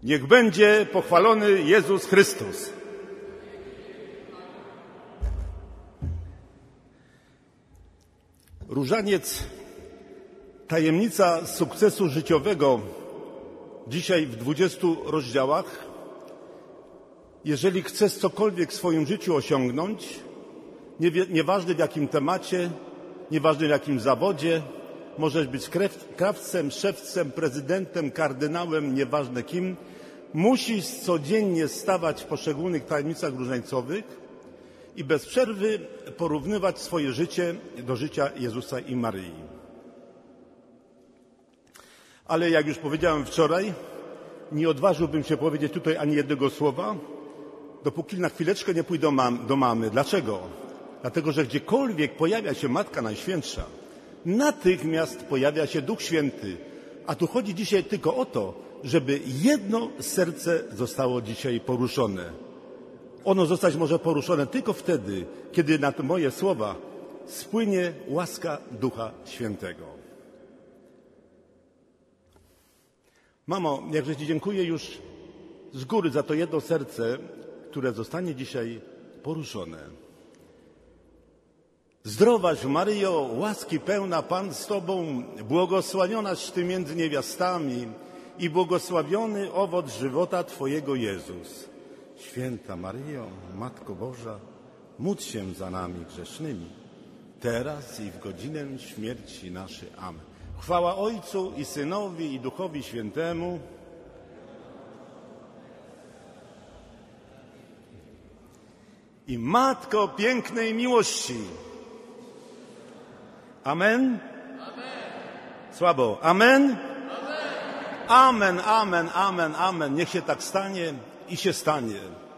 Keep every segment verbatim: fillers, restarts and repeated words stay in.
Niech będzie pochwalony Jezus Chrystus. Różaniec, tajemnica sukcesu życiowego, dzisiaj w dwudziestu rozdziałach. Jeżeli chcesz cokolwiek w swoim życiu osiągnąć, nie, nieważne w jakim temacie, nieważne w jakim zawodzie, możesz być krawcem, szewcem, prezydentem, kardynałem, nieważne kim, musisz codziennie stawać w poszczególnych tajemnicach różańcowych i bez przerwy porównywać swoje życie do życia Jezusa i Maryi. Ale jak już powiedziałem wczoraj, nie odważyłbym się powiedzieć tutaj ani jednego słowa, dopóki na chwileczkę nie pójdę do mamy. Dlaczego? Dlatego, że gdziekolwiek pojawia się Matka Najświętsza, natychmiast pojawia się Duch Święty. A tu chodzi dzisiaj tylko o to, żeby jedno serce zostało dzisiaj poruszone. Ono zostać może poruszone tylko wtedy, kiedy na te moje słowa spłynie łaska Ducha Świętego. Mamo, jakże Ci dziękuję już z góry za to jedno serce, które zostanie dzisiaj poruszone. Zdrowaś Maryjo, łaski pełna, Pan z Tobą, błogosławionaś Ty między niewiastami i błogosławiony owoc żywota Twojego Jezus. Święta Maryjo, Matko Boża, módl się za nami grzesznymi, teraz i w godzinę śmierci naszej. Amen. Chwała Ojcu i Synowi i Duchowi Świętemu. I Matko pięknej miłości. Amen? Słabo. Amen? Amen, amen, amen, amen. Niech się tak stanie i się stanie.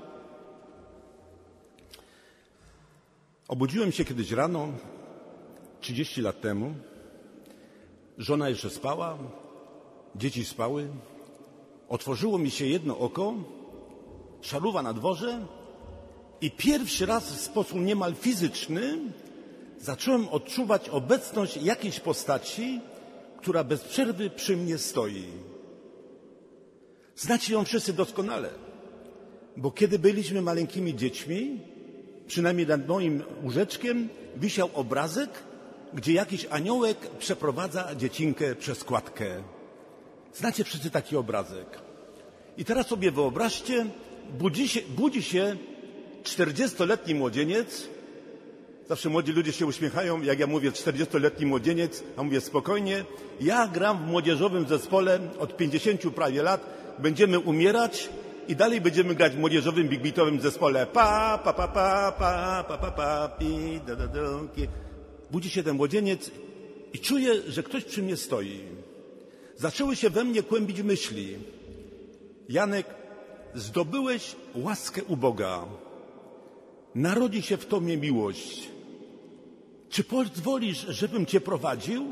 Obudziłem się kiedyś rano, trzydzieści lat temu. Żona jeszcze spała, dzieci spały. Otworzyło mi się jedno oko, szaluwa na dworze i pierwszy raz w sposób niemal fizyczny zacząłem odczuwać obecność jakiejś postaci, która bez przerwy przy mnie stoi. Znacie ją wszyscy doskonale, bo kiedy byliśmy maleńkimi dziećmi, przynajmniej nad moim łóżeczkiem wisiał obrazek, gdzie jakiś aniołek przeprowadza dziecinkę przez kładkę. Znacie wszyscy taki obrazek. I teraz sobie wyobraźcie, budzi się, budzi się czterdziestoletni młodzieniec. Zawsze młodzi ludzie się uśmiechają, jak ja mówię czterdziestoletni młodzieniec, a mówię spokojnie. Ja gram w młodzieżowym zespole od pięćdziesięciu prawie lat. Będziemy umierać i dalej będziemy grać w młodzieżowym big-beatowym zespole. Pa, pa, pa, pa, pa, pa, pa, pa, pi, da, da, da, ki. Budzi się ten młodzieniec i czuję, że ktoś przy mnie stoi. Zaczęły się we mnie kłębić myśli. Janek, zdobyłeś łaskę u Boga. Narodzi się w Tobie miłość. Czy pozwolisz, żebym Cię prowadził?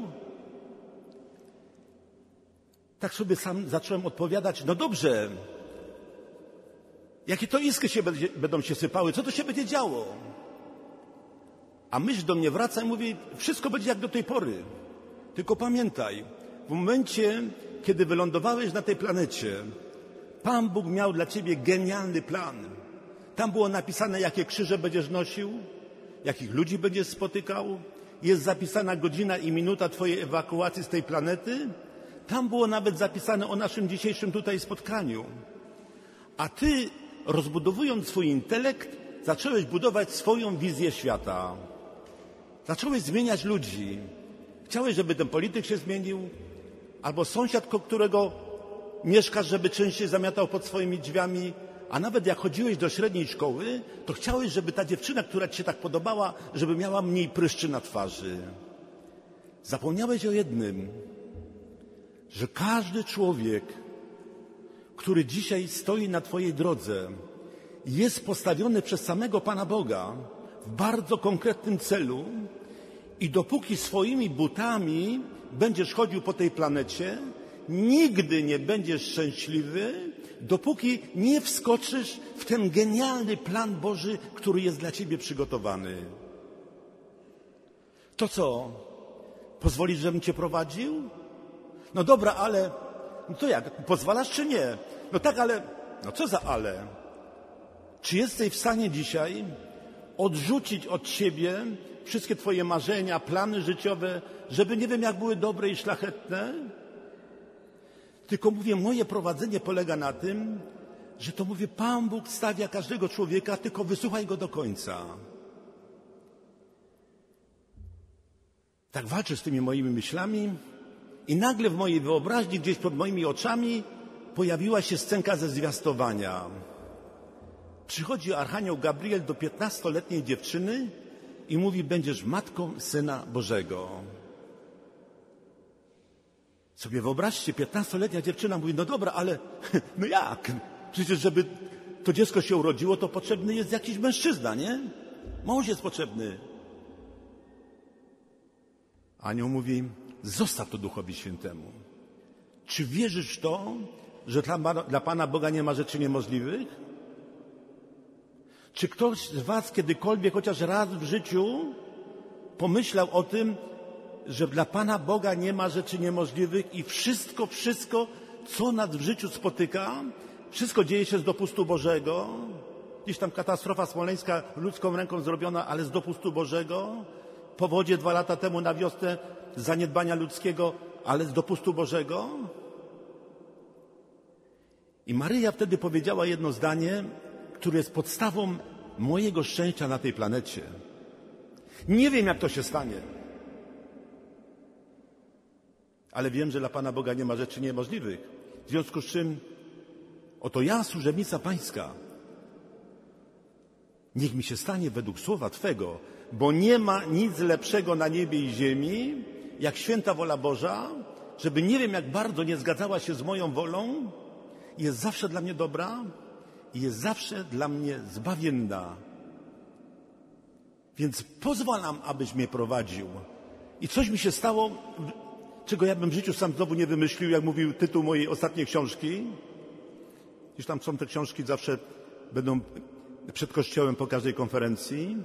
Tak sobie sam zacząłem odpowiadać, no dobrze. Jakie to iskry się będzie, będą się sypały? Co to się będzie działo? A myśl do mnie wraca i mówi, wszystko będzie jak do tej pory. Tylko pamiętaj, w momencie, kiedy wylądowałeś na tej planecie, Pan Bóg miał dla Ciebie genialny plan. Tam było napisane, jakie krzyże będziesz nosił, jakich ludzi będziesz spotykał. Jest zapisana godzina i minuta Twojej ewakuacji z tej planety. Tam było nawet zapisane o naszym dzisiejszym tutaj spotkaniu. A Ty, rozbudowując swój intelekt, zacząłeś budować swoją wizję świata. Zacząłeś zmieniać ludzi. Chciałeś, żeby ten polityk się zmienił, albo sąsiad, którego mieszkasz, żeby częściej zamiatał pod swoimi drzwiami. A nawet jak chodziłeś do średniej szkoły, to chciałeś, żeby ta dziewczyna, która Ci się tak podobała, żeby miała mniej pryszczy na twarzy. Zapomniałeś o jednym, że każdy człowiek, który dzisiaj stoi na Twojej drodze, jest postawiony przez samego Pana Boga w bardzo konkretnym celu i dopóki swoimi butami będziesz chodził po tej planecie, nigdy nie będziesz szczęśliwy, dopóki nie wskoczysz w ten genialny plan Boży, który jest dla Ciebie przygotowany. To co? Pozwolisz, żebym Cię prowadził? No dobra, ale to jak? Pozwalasz czy nie? No tak, ale, no co za ale? Czy jesteś w stanie dzisiaj odrzucić od siebie wszystkie twoje marzenia, plany życiowe, żeby nie wiem jak były dobre i szlachetne? Tylko mówię, moje prowadzenie polega na tym, że to mówię, Pan Bóg stawia każdego człowieka, tylko wysłuchaj go do końca. Tak walczę z tymi moimi myślami i nagle w mojej wyobraźni, gdzieś pod moimi oczami pojawiła się scenka ze zwiastowania. Przychodzi Archanioł Gabriel do piętnastoletniej dziewczyny i mówi, będziesz matką Syna Bożego. Sobie wyobraźcie, piętnastoletnia dziewczyna mówi, no dobra, ale no jak? Przecież żeby to dziecko się urodziło, to potrzebny jest jakiś mężczyzna, nie? Mąż jest potrzebny. Anioł mówi, zostaw to Duchowi Świętemu. Czy wierzysz w to, że dla, dla Pana Boga nie ma rzeczy niemożliwych? Czy ktoś z was kiedykolwiek, chociaż raz w życiu, pomyślał o tym, że dla Pana Boga nie ma rzeczy niemożliwych i wszystko, wszystko, co nas w życiu spotyka, wszystko dzieje się z dopustu Bożego? Gdzieś tam katastrofa smoleńska ludzką ręką zrobiona, ale z dopustu Bożego? Powodzie dwa lata temu na wiosnę z zaniedbania ludzkiego, ale z dopustu Bożego? I Maryja wtedy powiedziała jedno zdanie, które jest podstawą mojego szczęścia na tej planecie. Nie wiem, jak to się stanie, ale wiem, że dla Pana Boga nie ma rzeczy niemożliwych. W związku z czym, oto ja, służebnica Pańska, niech mi się stanie według słowa Twego, bo nie ma nic lepszego na niebie i ziemi, jak święta wola Boża, żeby nie wiem, jak bardzo nie zgadzała się z moją wolą, jest zawsze dla mnie dobra i jest zawsze dla mnie zbawienna. Więc pozwalam, abyś mnie prowadził. I coś mi się stało, czego ja bym w życiu sam znowu nie wymyślił, jak mówił tytuł mojej ostatniej książki. Gdzieś tam są te książki, zawsze będą przed kościołem po każdej konferencji.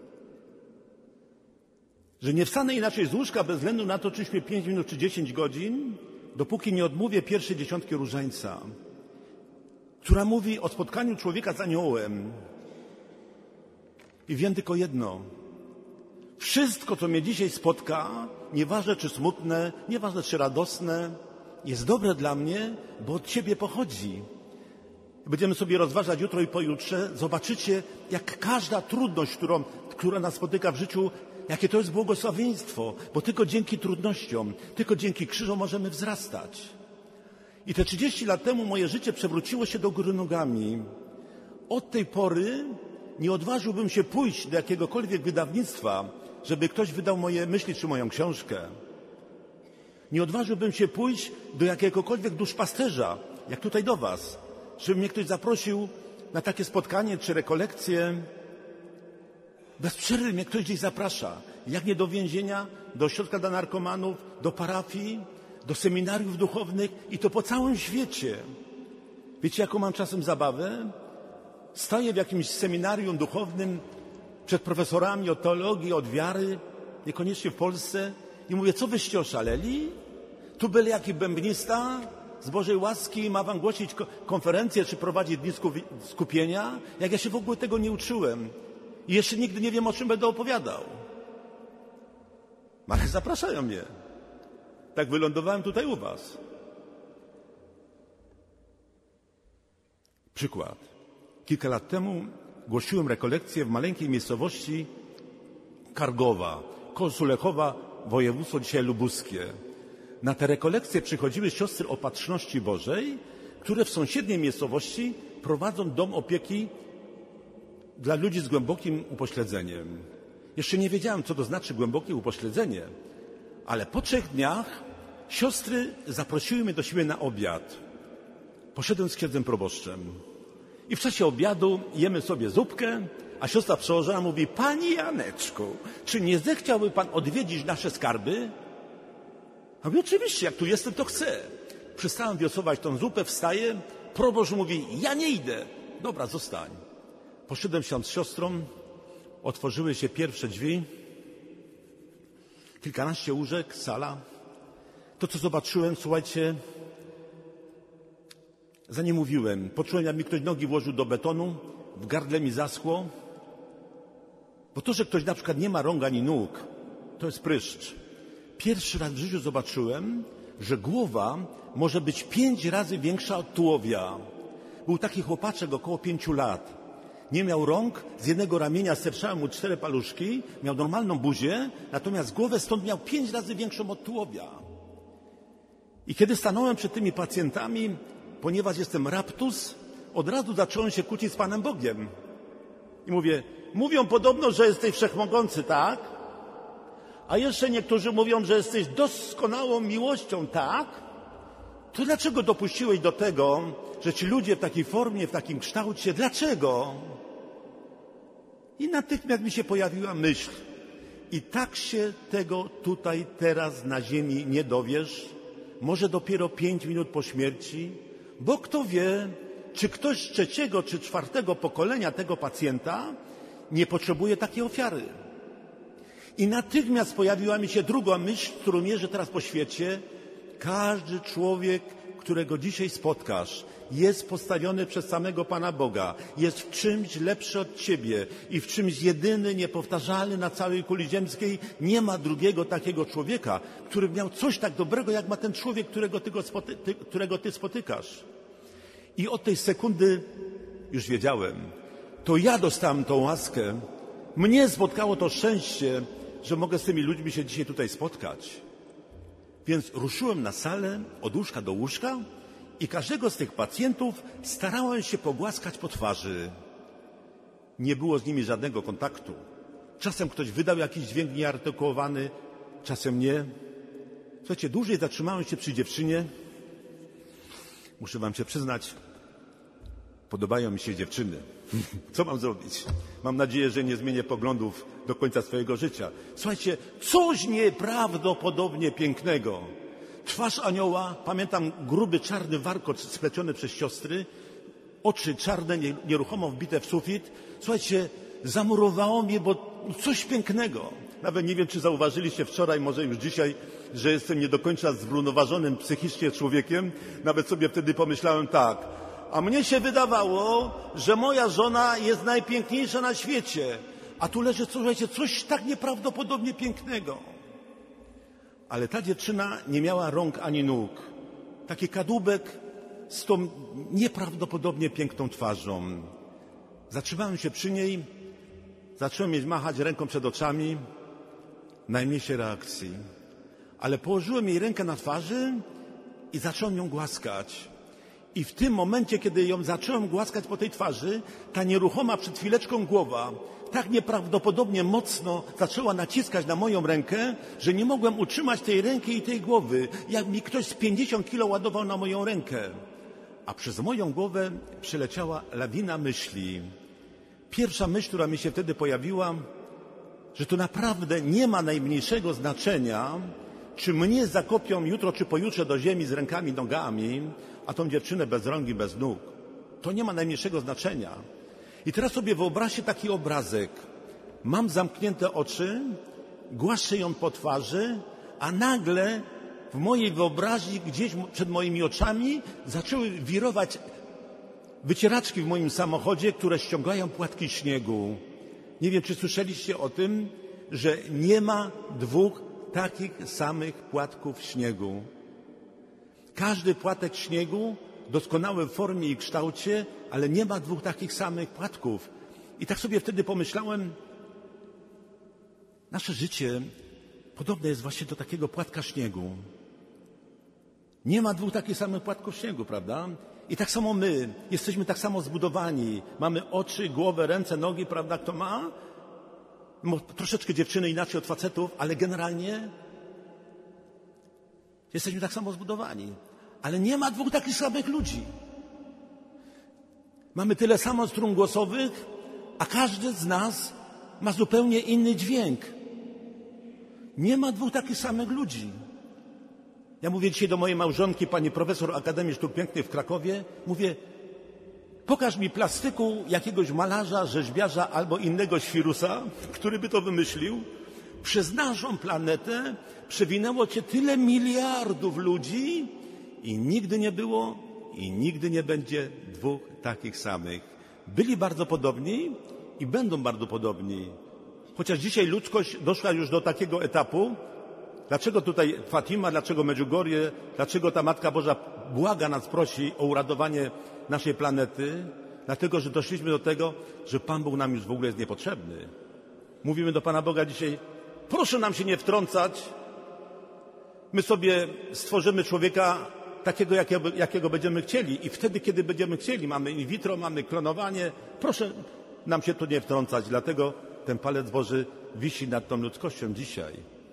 Że nie wstanę inaczej z łóżka bez względu na to, czy śpię pięć minut czy dziesięć godzin, dopóki nie odmówię pierwszej dziesiątki różańca, która mówi o spotkaniu człowieka z aniołem. I wiem tylko jedno. Wszystko, co mnie dzisiaj spotka, nieważne czy smutne, nieważne czy radosne, jest dobre dla mnie, bo od Ciebie pochodzi. Będziemy sobie rozważać jutro i pojutrze. Zobaczycie, jak każda trudność, którą, która nas spotyka w życiu, jakie to jest błogosławieństwo, bo tylko dzięki trudnościom, tylko dzięki krzyżom możemy wzrastać. I te trzydzieści lat temu moje życie przewróciło się do góry nogami. Od tej pory nie odważyłbym się pójść do jakiegokolwiek wydawnictwa, żeby ktoś wydał moje myśli czy moją książkę. Nie odważyłbym się pójść do jakiegokolwiek duszpasterza, jak tutaj do was, żeby mnie ktoś zaprosił na takie spotkanie czy rekolekcje. Bez przerwy mnie ktoś gdzieś zaprasza. Jak nie do więzienia, do ośrodka dla narkomanów, do parafii, do seminariów duchownych i to po całym świecie. Wiecie, jaką mam czasem zabawę? Staję w jakimś seminarium duchownym przed profesorami od teologii, od wiary, niekoniecznie w Polsce i mówię, co wyście oszaleli? Tu byle jaki bębnista z Bożej łaski ma wam głosić konferencję czy prowadzić dni skupienia, jak ja się w ogóle tego nie uczyłem. I jeszcze nigdy nie wiem, o czym będę opowiadał. Ale zapraszają mnie. Tak wylądowałem tutaj u was. Przykład. Kilka lat temu głosiłem rekolekcję w maleńkiej miejscowości Kargowa, koło Sulechowa, województwo dzisiaj lubuskie. Na te rekolekcje przychodziły siostry Opatrzności Bożej, które w sąsiedniej miejscowości prowadzą dom opieki dla ludzi z głębokim upośledzeniem. Jeszcze nie wiedziałem, co to znaczy głębokie upośledzenie, ale po trzech dniach siostry zaprosiły mnie do siebie na obiad. Poszedłem z księdzem proboszczem i w czasie obiadu jemy sobie zupkę, a siostra przełożona mówi, Panie Janeczku, czy nie zechciałby Pan odwiedzić nasze skarby? A mówię, oczywiście, jak tu jestem, to chcę. Przestałem wiosłować tą zupę, wstaję, proboszcz mówi, ja nie idę. Dobra, zostań. Poszedłem się z siostrą, otworzyły się pierwsze drzwi, kilkanaście łóżek, sala. To, co zobaczyłem, słuchajcie, Za nie mówiłem. Poczułem, jak mi ktoś nogi włożył do betonu, w gardle mi zaschło. Bo to, że ktoś na przykład nie ma rąk ani nóg, to jest pryszcz. Pierwszy raz w życiu zobaczyłem, że głowa może być pięć razy większa od tułowia. Był taki chłopaczek około pięciu lat. Nie miał rąk, z jednego ramienia sterczały mu cztery paluszki, miał normalną buzię, natomiast głowę stąd miał pięć razy większą od tułowia. I kiedy stanąłem przed tymi pacjentami, ponieważ jestem raptus, od razu zacząłem się kłócić z Panem Bogiem. I mówię, mówią podobno, że jesteś wszechmogący, tak? A jeszcze niektórzy mówią, że jesteś doskonałą miłością, tak? To dlaczego dopuściłeś do tego, że ci ludzie w takiej formie, w takim kształcie, dlaczego? I natychmiast mi się pojawiła myśl. I tak się tego tutaj, teraz na ziemi nie dowiesz, może dopiero pięć minut po śmierci, bo kto wie, czy ktoś z trzeciego czy czwartego pokolenia tego pacjenta nie potrzebuje takiej ofiary. I natychmiast pojawiła mi się druga myśl, którą mierzę teraz po świecie. Każdy człowiek, którego dzisiaj spotkasz, jest postawiony przez samego Pana Boga. Jest w czymś lepszy od ciebie i w czymś jedyny, niepowtarzalny na całej kuli ziemskiej. Nie ma drugiego takiego człowieka, który miał coś tak dobrego, jak ma ten człowiek, którego ty, go spoty- ty, którego ty spotykasz. I od tej sekundy już wiedziałem, to ja dostałem tą łaskę. Mnie spotkało to szczęście, że mogę z tymi ludźmi się dzisiaj tutaj spotkać. Więc ruszyłem na salę od łóżka do łóżka i każdego z tych pacjentów starałem się pogłaskać po twarzy. Nie było z nimi żadnego kontaktu. Czasem ktoś wydał jakiś dźwięk nieartykułowany, czasem nie. Słuchajcie, dłużej zatrzymałem się przy dziewczynie. Muszę wam się przyznać, podobają mi się dziewczyny. Co mam zrobić? Mam nadzieję, że nie zmienię poglądów do końca swojego życia. Słuchajcie, coś nieprawdopodobnie pięknego. Twarz anioła, pamiętam gruby, czarny warkocz spleciony przez siostry, oczy czarne, nieruchomo wbite w sufit. Słuchajcie, zamurowało mnie, bo coś pięknego. Nawet nie wiem, czy zauważyliście wczoraj, może już dzisiaj, że jestem nie do końca zrównoważonym psychicznie człowiekiem. Nawet sobie wtedy pomyślałem tak, a mnie się wydawało, że moja żona jest najpiękniejsza na świecie. A tu leży, słuchajcie, coś tak nieprawdopodobnie pięknego. Ale ta dziewczyna nie miała rąk ani nóg. Taki kadłubek z tą nieprawdopodobnie piękną twarzą. Zatrzymałem się przy niej, zacząłem jej machać ręką przed oczami. Najmniejszej reakcji. Ale położyłem jej rękę na twarzy i zacząłem ją głaskać. I w tym momencie, kiedy ją zacząłem głaskać po tej twarzy, ta nieruchoma przed chwileczką głowa tak nieprawdopodobnie mocno zaczęła naciskać na moją rękę, że nie mogłem utrzymać tej ręki i tej głowy, jak mi ktoś z pięćdziesiąt kilo ładował na moją rękę. A przez moją głowę przeleciała lawina myśli. Pierwsza myśl, która mi się wtedy pojawiła, że to naprawdę nie ma najmniejszego znaczenia, czy mnie zakopią jutro czy pojutrze do ziemi z rękami, nogami, a tą dziewczynę bez rąk i bez nóg. To nie ma najmniejszego znaczenia. I teraz sobie wyobraźcie taki obrazek. Mam zamknięte oczy, głaszczę ją po twarzy, a nagle w mojej wyobraźni gdzieś przed moimi oczami zaczęły wirować wycieraczki w moim samochodzie, które ściągają płatki śniegu. Nie wiem, czy słyszeliście o tym, że nie ma dwóch takich samych płatków śniegu. Każdy płatek śniegu doskonały w formie i kształcie, ale nie ma dwóch takich samych płatków. I tak sobie wtedy pomyślałem, nasze życie podobne jest właśnie do takiego płatka śniegu. Nie ma dwóch takich samych płatków śniegu, prawda? I tak samo my, jesteśmy tak samo zbudowani. Mamy oczy, głowę, ręce, nogi, prawda? Kto ma? Troszeczkę dziewczyny inaczej od facetów, ale generalnie jesteśmy tak samo zbudowani. Ale nie ma dwóch takich samych ludzi. Mamy tyle samo strun głosowych, a każdy z nas ma zupełnie inny dźwięk. Nie ma dwóch takich samych ludzi. Ja mówię dzisiaj do mojej małżonki, pani profesor Akademii Sztuk Pięknych w Krakowie, mówię, pokaż mi plastyku jakiegoś malarza, rzeźbiarza albo innego świrusa, który by to wymyślił. Przez naszą planetę przewinęło cię tyle miliardów ludzi i nigdy nie było i nigdy nie będzie dwóch takich samych. Byli bardzo podobni i będą bardzo podobni. Chociaż dzisiaj ludzkość doszła już do takiego etapu, dlaczego tutaj Fatima, dlaczego Medjugorje, dlaczego ta Matka Boża błaga nas, prosi o uratowanie naszej planety? Dlatego, że doszliśmy do tego, że Pan Bóg nam już w ogóle jest niepotrzebny. Mówimy do Pana Boga dzisiaj, proszę nam się nie wtrącać, my sobie stworzymy człowieka takiego, jakiego, jakiego będziemy chcieli i wtedy, kiedy będziemy chcieli, mamy in vitro, mamy klonowanie, proszę nam się tu nie wtrącać, dlatego ten palec Boży wisi nad tą ludzkością dzisiaj.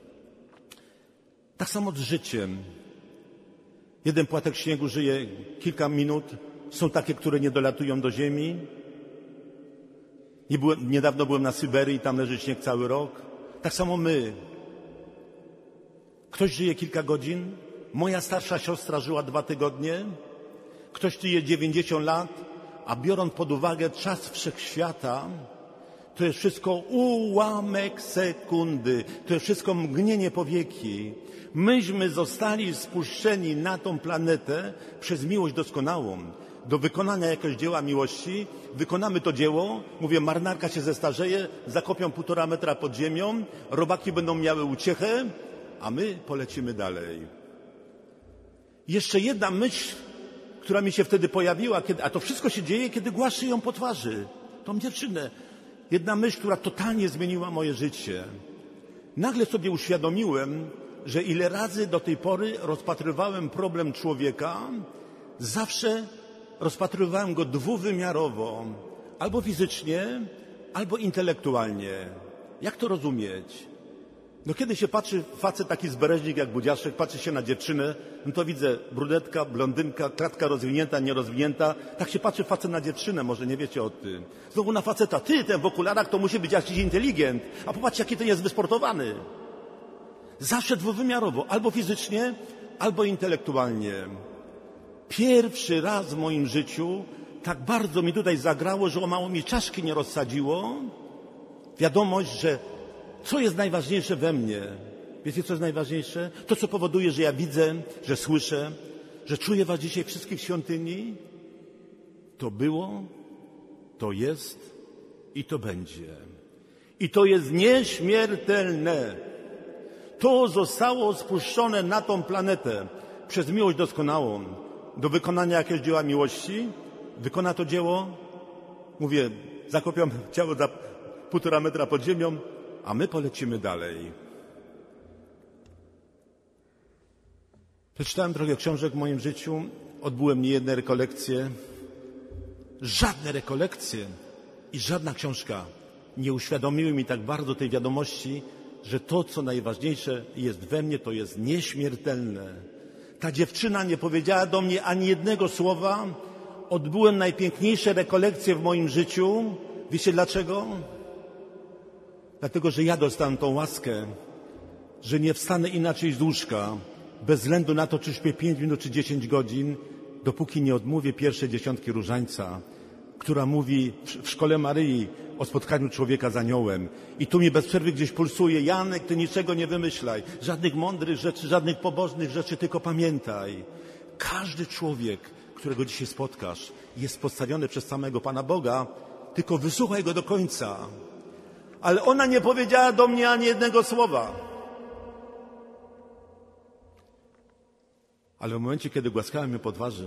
Tak samo z życiem. Jeden płatek śniegu żyje kilka minut, są takie, które nie dolatują do ziemi. Nie byłem, niedawno byłem na Syberii, tam leży śnieg cały rok. Tak samo my. Ktoś żyje kilka godzin, moja starsza siostra żyła dwa tygodnie, ktoś żyje dziewięćdziesiąt lat, a biorąc pod uwagę czas wszechświata, to jest wszystko ułamek sekundy, to jest wszystko mgnienie powieki. Myśmy zostali spuszczeni na tą planetę przez miłość doskonałą. Do wykonania jakiegoś dzieła miłości, wykonamy to dzieło, mówię, marynarka się zestarzeje, zakopią półtora metra pod ziemią, robaki będą miały uciechę, a my polecimy dalej. Jeszcze jedna myśl, która mi się wtedy pojawiła, kiedy, a to wszystko się dzieje, kiedy głaszczę ją po twarzy, tą dziewczynę. Jedna myśl, która totalnie zmieniła moje życie. Nagle sobie uświadomiłem, że ile razy do tej pory rozpatrywałem problem człowieka, zawsze rozpatrywałem go dwuwymiarowo, albo fizycznie, albo intelektualnie. Jak to rozumieć? No kiedy się patrzy facet taki zbereźnik jak Budziaszek, patrzy się na dziewczynę, no to widzę brunetka, blondynka, klatka rozwinięta, nierozwinięta. Tak się patrzy facet na dziewczynę, może nie wiecie o tym. Znowu na faceta, ty, ten w okularach to musi być jakiś inteligent, a popatrz jaki to jest wysportowany. Zawsze dwuwymiarowo, albo fizycznie, albo intelektualnie. Pierwszy raz w moim życiu tak bardzo mi tutaj zagrało, że o mało mi czaszki nie rozsadziło. Wiadomość, że co jest najważniejsze we mnie? Wiecie, co jest najważniejsze? To, co powoduje, że ja widzę, że słyszę, że czuję was dzisiaj wszystkich w świątyni. To było, to jest i to będzie. I to jest nieśmiertelne. To zostało spuszczone na tą planetę przez miłość doskonałą do wykonania jakiegoś dzieła miłości. Wykona to dzieło, mówię, zakopiam ciało za półtora metra pod ziemią, a my polecimy dalej. Przeczytałem trochę książek w moim życiu, odbyłem niejedne rekolekcje. Żadne rekolekcje i żadna książka nie uświadomiły mi tak bardzo tej wiadomości, że to, co najważniejsze jest we mnie, to jest nieśmiertelne. Ta dziewczyna nie powiedziała do mnie ani jednego słowa. Odbyłem najpiękniejsze rekolekcje w moim życiu. Wiecie dlaczego? Dlatego, że ja dostałem tą łaskę, że nie wstanę inaczej z łóżka, bez względu na to, czy śpię pięć minut, czy dziesięć godzin, dopóki nie odmówię pierwszej dziesiątki różańca, która mówi w szkole Maryi o spotkaniu człowieka z aniołem. I tu mi bez przerwy gdzieś pulsuje, Janek, ty niczego nie wymyślaj, żadnych mądrych rzeczy, żadnych pobożnych rzeczy, tylko pamiętaj, każdy człowiek, którego dzisiaj spotkasz, jest postawiony przez samego Pana Boga, tylko wysłuchaj go do końca. Ale ona nie powiedziała do mnie ani jednego słowa. Ale w momencie, kiedy głaskałem ją po twarzy,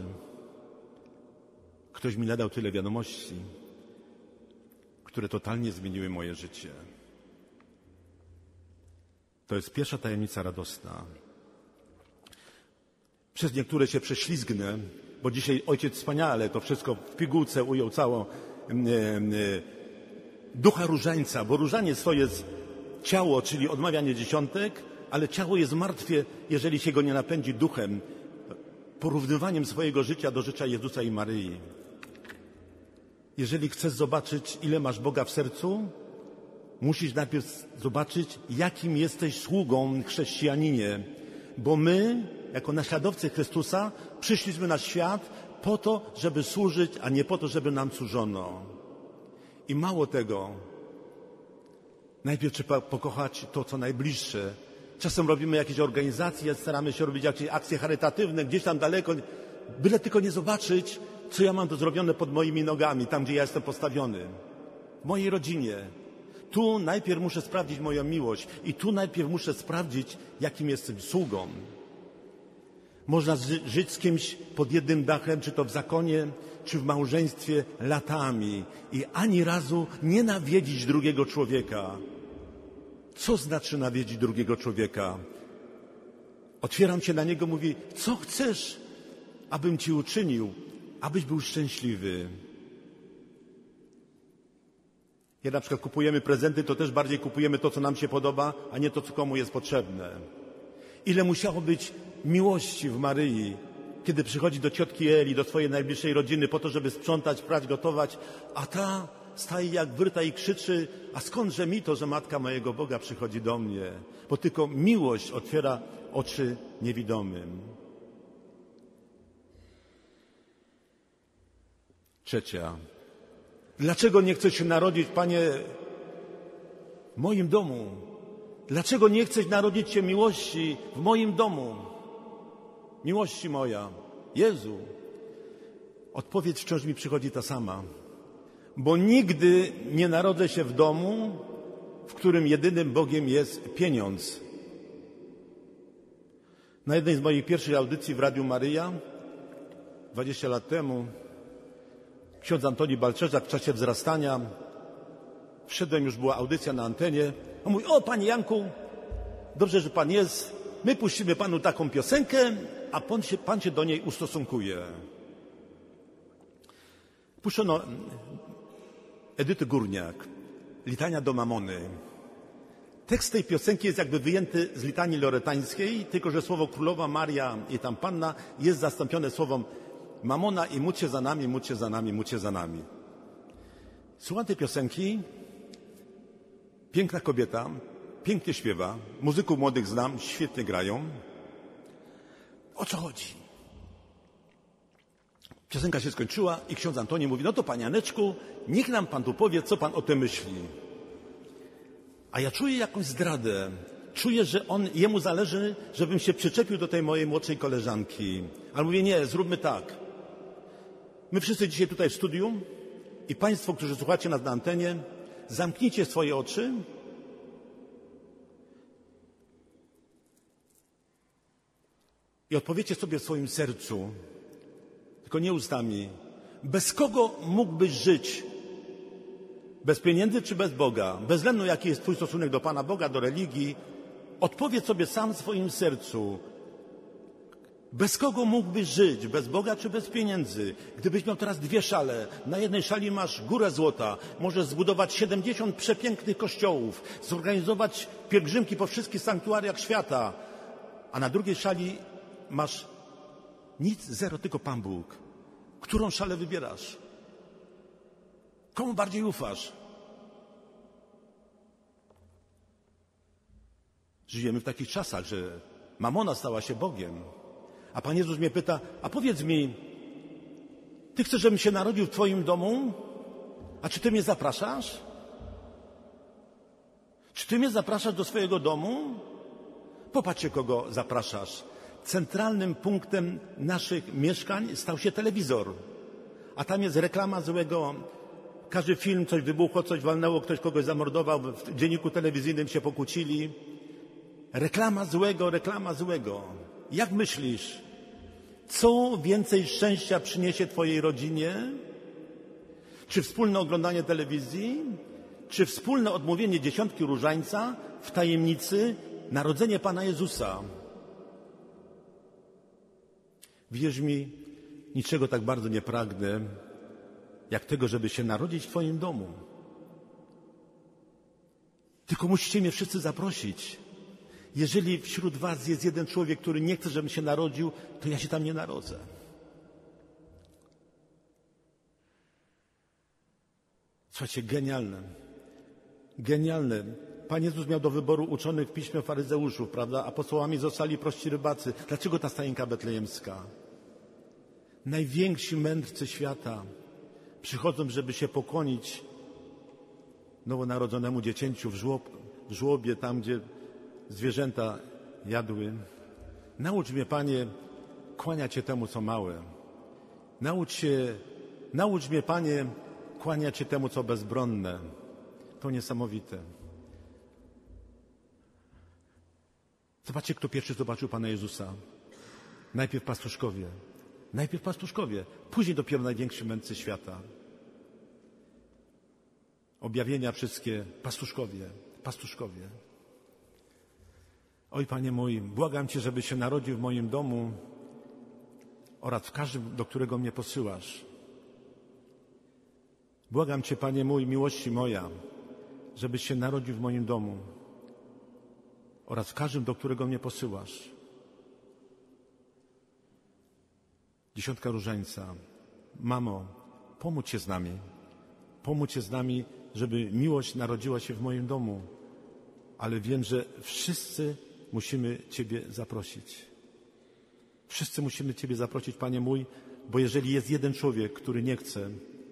ktoś mi nadał tyle wiadomości, które totalnie zmieniły moje życie. To jest pierwsza tajemnica radosna. Przez niektóre się prześlizgnę, bo dzisiaj Ojciec wspaniale to wszystko w pigułce ujął całą e, e, ducha różańca, bo różaniec to jest ciało, czyli odmawianie dziesiątek, ale ciało jest martwie, jeżeli się go nie napędzi duchem, porównywaniem swojego życia do życia Jezusa i Maryi. Jeżeli chcesz zobaczyć, ile masz Boga w sercu, musisz najpierw zobaczyć, jakim jesteś sługą chrześcijaninie, bo my, jako naśladowcy Chrystusa, przyszliśmy na świat po to, żeby służyć, a nie po to, żeby nam służono. I mało tego, najpierw trzeba pokochać to, co najbliższe. Czasem robimy jakieś organizacje, staramy się robić jakieś akcje charytatywne, gdzieś tam daleko. byle tylko nie zobaczyć, co ja mam to zrobione pod moimi nogami, tam gdzie ja jestem postawiony. W mojej rodzinie. Tu najpierw muszę sprawdzić moją miłość i tu najpierw muszę sprawdzić, jakim jestem sługą. Można żyć z kimś pod jednym dachem, czy to w zakonie, czy w małżeństwie latami i ani razu nie nawiedzić drugiego człowieka. Co znaczy nawiedzić drugiego człowieka? Otwieram się na niego, mówi, co chcesz, abym ci uczynił, abyś był szczęśliwy. Kiedy na przykład kupujemy prezenty, to też bardziej kupujemy to, co nam się podoba, a nie to, co komu jest potrzebne. Ile musiało być miłości w Maryi, kiedy przychodzi do ciotki Eli, do swojej najbliższej rodziny po to, żeby sprzątać, prać, gotować, a ta staje jak wyrta i krzyczy, a skądże mi to, że Matka mojego Boga przychodzi do mnie? Bo tylko miłość otwiera oczy niewidomym. Trzecia. Dlaczego nie chcesz się narodzić, Panie, w moim domu? Dlaczego nie chcesz narodzić się miłości w moim domu? Miłości moja. Jezu. Odpowiedź wciąż mi przychodzi ta sama. Bo nigdy nie narodzę się w domu, w którym jedynym Bogiem jest pieniądz. Na jednej z moich pierwszych audycji w Radiu Maryja, dwadzieścia lat temu, ksiądz Antoni Balcerzak w czasie wzrastania, wszedłem, już była audycja na antenie. On mówi, o Panie Janku, dobrze, że Pan jest, my puścimy Panu taką piosenkę, a Pan się, pan się do niej ustosunkuje. Puszczono Edyty Górniak, Litania do Mamony. Tekst tej piosenki jest jakby wyjęty z litanii loretańskiej, tylko że słowo Królowa Maria i tam Panna jest zastąpione słowem Mamona i módl się za nami, módl się za nami, módl się za nami. Słucham tej piosenki, piękna kobieta, pięknie śpiewa, muzyków młodych znam, świetnie grają. O co chodzi? Piosenka się skończyła i ksiądz Antoni mówi, no to Panie Janeczku, niech nam Pan tu powie, co Pan o tym myśli. A ja czuję jakąś zdradę. Czuję, że on, jemu zależy, żebym się przyczepił do tej mojej młodszej koleżanki. Ale mówię, nie, zróbmy tak. My wszyscy dzisiaj tutaj w studiu i Państwo, którzy słuchacie nas na antenie, zamknijcie swoje oczy i odpowiedzcie sobie w swoim sercu, tylko nie ustami, bez kogo mógłbyś żyć? Bez pieniędzy czy bez Boga? Bez względu jaki jest Twój stosunek do Pana Boga, do religii, odpowiedz sobie sam w swoim sercu, bez kogo mógłbyś żyć? Bez Boga czy bez pieniędzy? Gdybyś miał teraz dwie szale, na jednej szali masz górę złota, możesz zbudować siedemdziesiąt przepięknych kościołów, zorganizować pielgrzymki po wszystkich sanktuariach świata, a na drugiej szali masz nic, zero, tylko Pan Bóg. Którą szalę wybierasz? Komu bardziej ufasz? Żyjemy w takich czasach, że mamona stała się Bogiem. A Pan Jezus mnie pyta, a powiedz mi, Ty chcesz, żebym się narodził w Twoim domu? A czy Ty mnie zapraszasz? Czy Ty mnie zapraszasz do swojego domu? Popatrzcie, kogo zapraszasz. Centralnym punktem naszych mieszkań stał się telewizor. A tam jest reklama złego. Każdy film, coś wybuchło, coś walnęło, ktoś kogoś zamordował, w dzienniku telewizyjnym się pokłócili. Reklama złego, reklama złego. Jak myślisz, co więcej szczęścia przyniesie Twojej rodzinie? Czy wspólne oglądanie telewizji? Czy wspólne odmówienie dziesiątki różańca w tajemnicy narodzenie Pana Jezusa? Wierz mi, niczego tak bardzo nie pragnę, jak tego, żeby się narodzić w Twoim domu. Tylko musicie mnie wszyscy zaprosić. Jeżeli wśród was jest jeden człowiek, który nie chce, żebym się narodził, to ja się tam nie narodzę. Słuchajcie, genialne. Genialne. Pan Jezus miał do wyboru uczonych w piśmie faryzeuszów, prawda? Apostołami zostali prości rybacy. Dlaczego ta stajenka betlejemska? Najwięksi mędrcy świata przychodzą, żeby się pokłonić nowonarodzonemu dziecięciu w, żłob, w żłobie, tam gdzie zwierzęta jadły. Naucz mnie, Panie, kłaniać się temu, co małe. Naucz się, naucz mnie, Panie, kłaniać się temu, co bezbronne. To niesamowite. Zobaczcie, kto pierwszy zobaczył Pana Jezusa. Najpierw pastuszkowie. Najpierw pastuszkowie, później dopiero najwięksi mędrcy świata. Objawienia wszystkie, pastuszkowie, pastuszkowie. Oj, Panie mój, błagam Cię, żebyś się narodził w moim domu oraz w każdym, do którego mnie posyłasz. Błagam Cię, Panie mój, miłości moja, żebyś się narodził w moim domu oraz w każdym, do którego mnie posyłasz. Dziesiątka różańca. Mamo, pomódź się z nami. Pomódź się z nami, żeby miłość narodziła się w moim domu. Ale wiem, że wszyscy musimy Ciebie zaprosić. Wszyscy musimy Ciebie zaprosić, Panie mój, bo jeżeli jest jeden człowiek, który nie chce,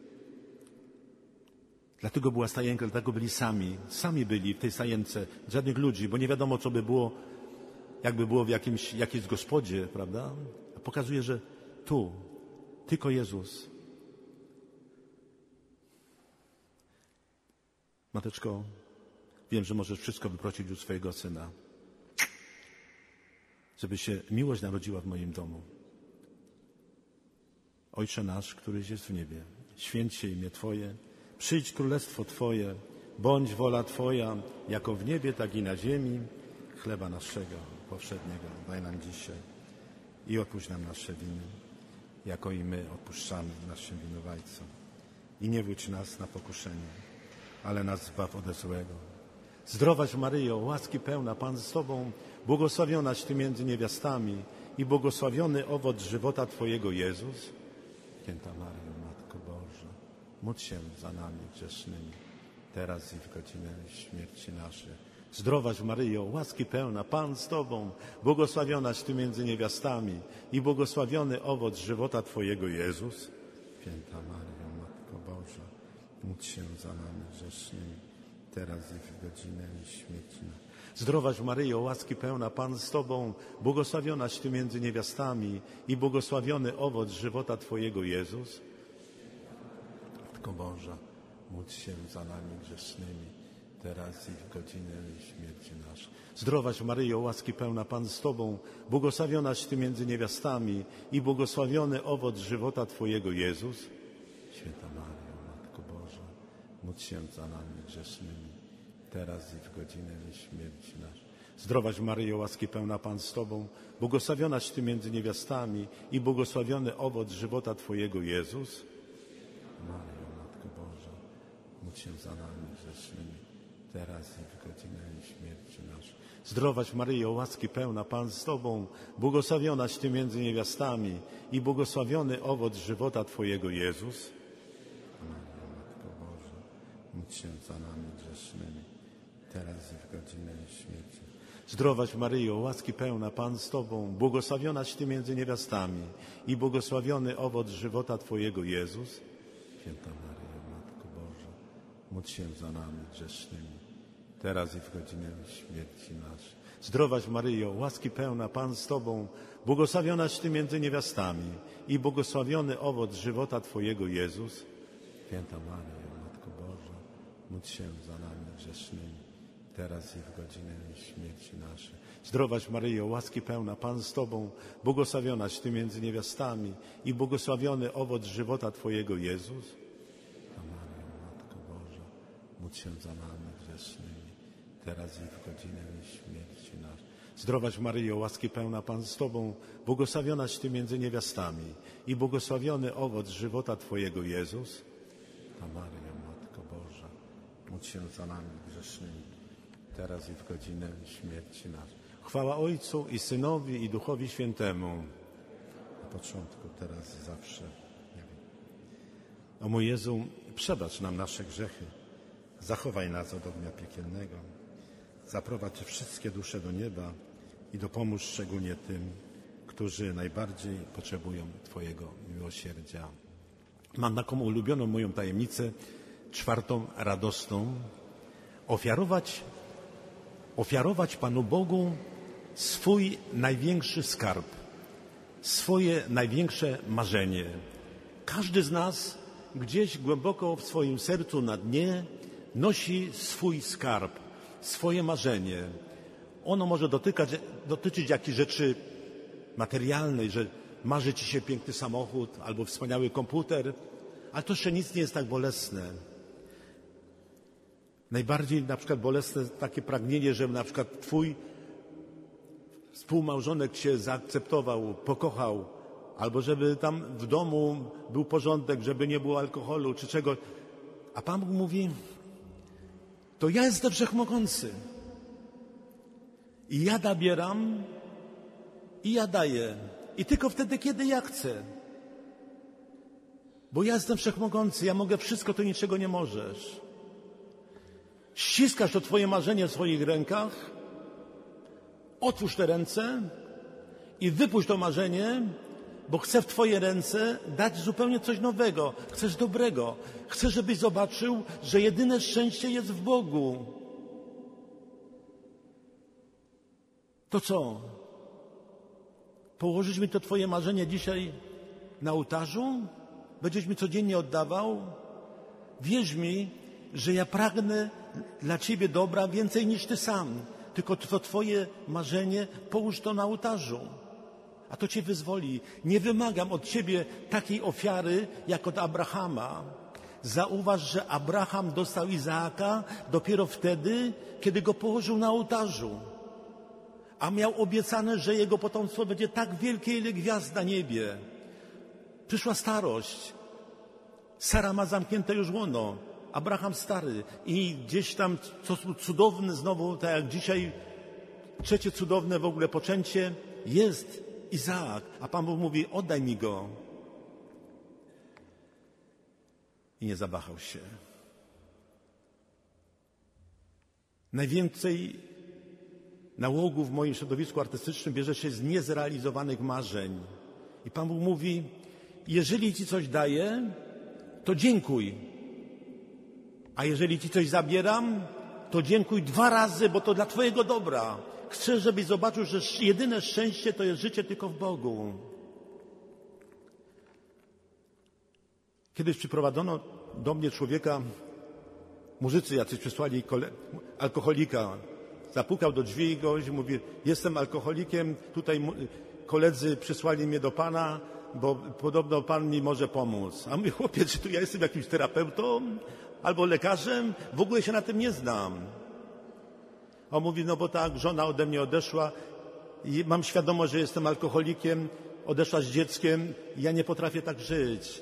dlatego była stajenka, dlatego byli sami. Sami byli w tej stajence, żadnych ludzi, bo nie wiadomo, co by było, jakby było w jakimś, jakiejś gospodzie, prawda? A pokazuje, że tu tylko Jezus. Mateczko, wiem, że możesz wszystko wyprosić u swojego Syna, żeby się miłość narodziła w moim domu. Ojcze nasz, któryś jest w niebie, święć się imię Twoje, przyjdź królestwo Twoje, bądź wola Twoja, jako w niebie, tak i na ziemi. Chleba naszego powszedniego daj nam dzisiaj i odpuść nam nasze winy, jako i my odpuszczamy naszym winowajcom. I nie wódź nas na pokuszenie, ale nas zbaw ode złego. Zdrowaś Maryjo, łaski pełna, Pan z Tobą, błogosławionaś Ty między niewiastami i błogosławiony owoc żywota Twojego, Jezus. Święta Maryjo, Matko Boża, módl się za nami grzesznymi, teraz i w godzinę śmierci naszej. Zdrowaś Maryjo, łaski pełna, Pan z Tobą, błogosławionaś Ty między niewiastami i błogosławiony owoc żywota Twojego, Jezus. Święta Maryjo, Matko Boża, módl się za nami grzesznymi, teraz i w godzinę śmierci naszej. Zdrowaś Maryjo, łaski pełna, Pan z Tobą, błogosławionaś Ty między niewiastami i błogosławiony owoc żywota Twojego, Jezus. Matko Boża, módl się za nami grzesznymi, teraz i w godzinę śmierci naszej. Zdrowaś Maryjo, łaski pełna, Pan z Tobą, błogosławionaś Ty między niewiastami i błogosławiony owoc żywota Twojego, Jezus. Święta Maryjo, Matko Boża, módl się za nami grzesznymi, teraz i w godzinę śmierci naszej. Zdrowaś Maryjo, łaski pełna, Pan z Tobą, błogosławionaś Ty między niewiastami i błogosławiony owoc żywota Twojego, Jezus. Maryjo, Matko Boża, módl się za nami grzesznymi, teraz i w godzinę śmierci naszej. Zdrowaś Maryjo, łaski pełna, Pan z Tobą, błogosławionaś Ty między niewiastami i błogosławiony owoc żywota Twojego, Jezus. Maryjo, Matko Boża, módl się za nami grzesznymi, teraz i w godzinę śmierci. Zdrowaś Maryjo, łaski pełna, Pan z Tobą, błogosławionaś Ty między niewiastami i błogosławiony owoc żywota Twojego, Jezus. Święta Maryjo, Matko Boża, módl się za nami grzesznymi, teraz i w godzinę śmierci naszej. Zdrowaś Maryjo, łaski pełna, Pan z Tobą, błogosławionaś Ty między niewiastami i błogosławiony owoc żywota Twojego, Jezus. Święta Maryjo, Matko Boża, módl się za nami grzesznymi, teraz i w godzinę śmierci naszej. Zdrowaś Maryjo, łaski pełna, Pan z Tobą, błogosławionaś Ty między niewiastami i błogosławiony owoc żywota Twojego, Jezus. Święta Maryjo, Matko Boża, módl się za nami grzesznymi, teraz i w godzinę śmierci naszej. Zdrowaś Maryjo, łaski pełna, Pan z Tobą, błogosławionaś Ty między niewiastami i błogosławiony owoc żywota Twojego, Jezus. Święta Maryjo, Matko Boża, módl się za nami grzesznymi, teraz i w godzinę śmierci naszej. Chwała Ojcu i Synowi i Duchowi Świętemu. Na początku, teraz i zawsze. O mój Jezu, przebacz nam nasze grzechy, zachowaj nas od ognia piekielnego, zaprowadź wszystkie dusze do nieba i dopomóż szczególnie tym, którzy najbardziej potrzebują Twojego miłosierdzia. Mam taką ulubioną moją tajemnicę, czwartą, radosną, ofiarować, ofiarować Panu Bogu swój największy skarb, swoje największe marzenie, Każdy z nas gdzieś głęboko w swoim sercu na dnie nosi swój skarb, swoje marzenie. Ono może dotykać, dotyczyć jakichś rzeczy materialnej, że marzy ci się piękny samochód albo wspaniały komputer, ale to jeszcze nic nie jest tak bolesne. Najbardziej na przykład bolesne takie pragnienie, że na przykład twój współmałżonek cię zaakceptował, pokochał, albo żeby tam w domu był porządek, żeby nie było alkoholu czy czegoś. A Pan Bóg mówi, to ja jestem wszechmogący. I ja nabieram, i ja daję. I tylko wtedy, kiedy ja chcę. Bo ja jestem wszechmogący, ja mogę wszystko, to niczego nie możesz. Ściskasz to twoje marzenie w swoich rękach, otwórz te ręce i wypuść to marzenie, bo chcę w twoje ręce dać zupełnie coś nowego. Chcesz dobrego. Chcę, żebyś zobaczył, że jedyne szczęście jest w Bogu. To co? Położysz mi to twoje marzenie dzisiaj na ołtarzu? Będziesz mi codziennie oddawał? Wierz mi, że ja pragnę dla ciebie dobra więcej niż ty sam. Tylko to twoje marzenie połóż to na ołtarzu. A to cię wyzwoli. Nie wymagam od ciebie takiej ofiary, jak od Abrahama. Zauważ, że Abraham dostał Izaaka dopiero wtedy, kiedy go położył na ołtarzu. A miał obiecane, że jego potomstwo będzie tak wielkie, ile gwiazd na niebie. Przyszła starość. Sara ma zamknięte już łono. Abraham stary. I gdzieś tam co cudowne znowu, tak jak dzisiaj, trzecie cudowne w ogóle poczęcie jest Izaak. A Pan Bóg mówi, oddaj mi go. I nie zawahał się. Najwięcej nałogu w moim środowisku artystycznym bierze się z niezrealizowanych marzeń. I Pan Bóg mówi, jeżeli ci coś daję, to dziękuj. A jeżeli ci coś zabieram, to dziękuj dwa razy, bo to dla twojego dobra. Chcę, żebyś zobaczył, że jedyne szczęście to jest życie tylko w Bogu. Kiedyś przyprowadzono do mnie człowieka, muzycy jacyś przysłali kole, alkoholika. Zapukał do drzwi i gość mówi, jestem alkoholikiem, tutaj koledzy przysłali mnie do Pana, bo podobno Pan mi może pomóc. A mówię, chłopie, czy tu ja jestem jakimś terapeutą albo lekarzem? W ogóle się na tym nie znam. On mówi, no bo tak, żona ode mnie odeszła i mam świadomość, że jestem alkoholikiem, odeszła z dzieckiem i ja nie potrafię tak żyć.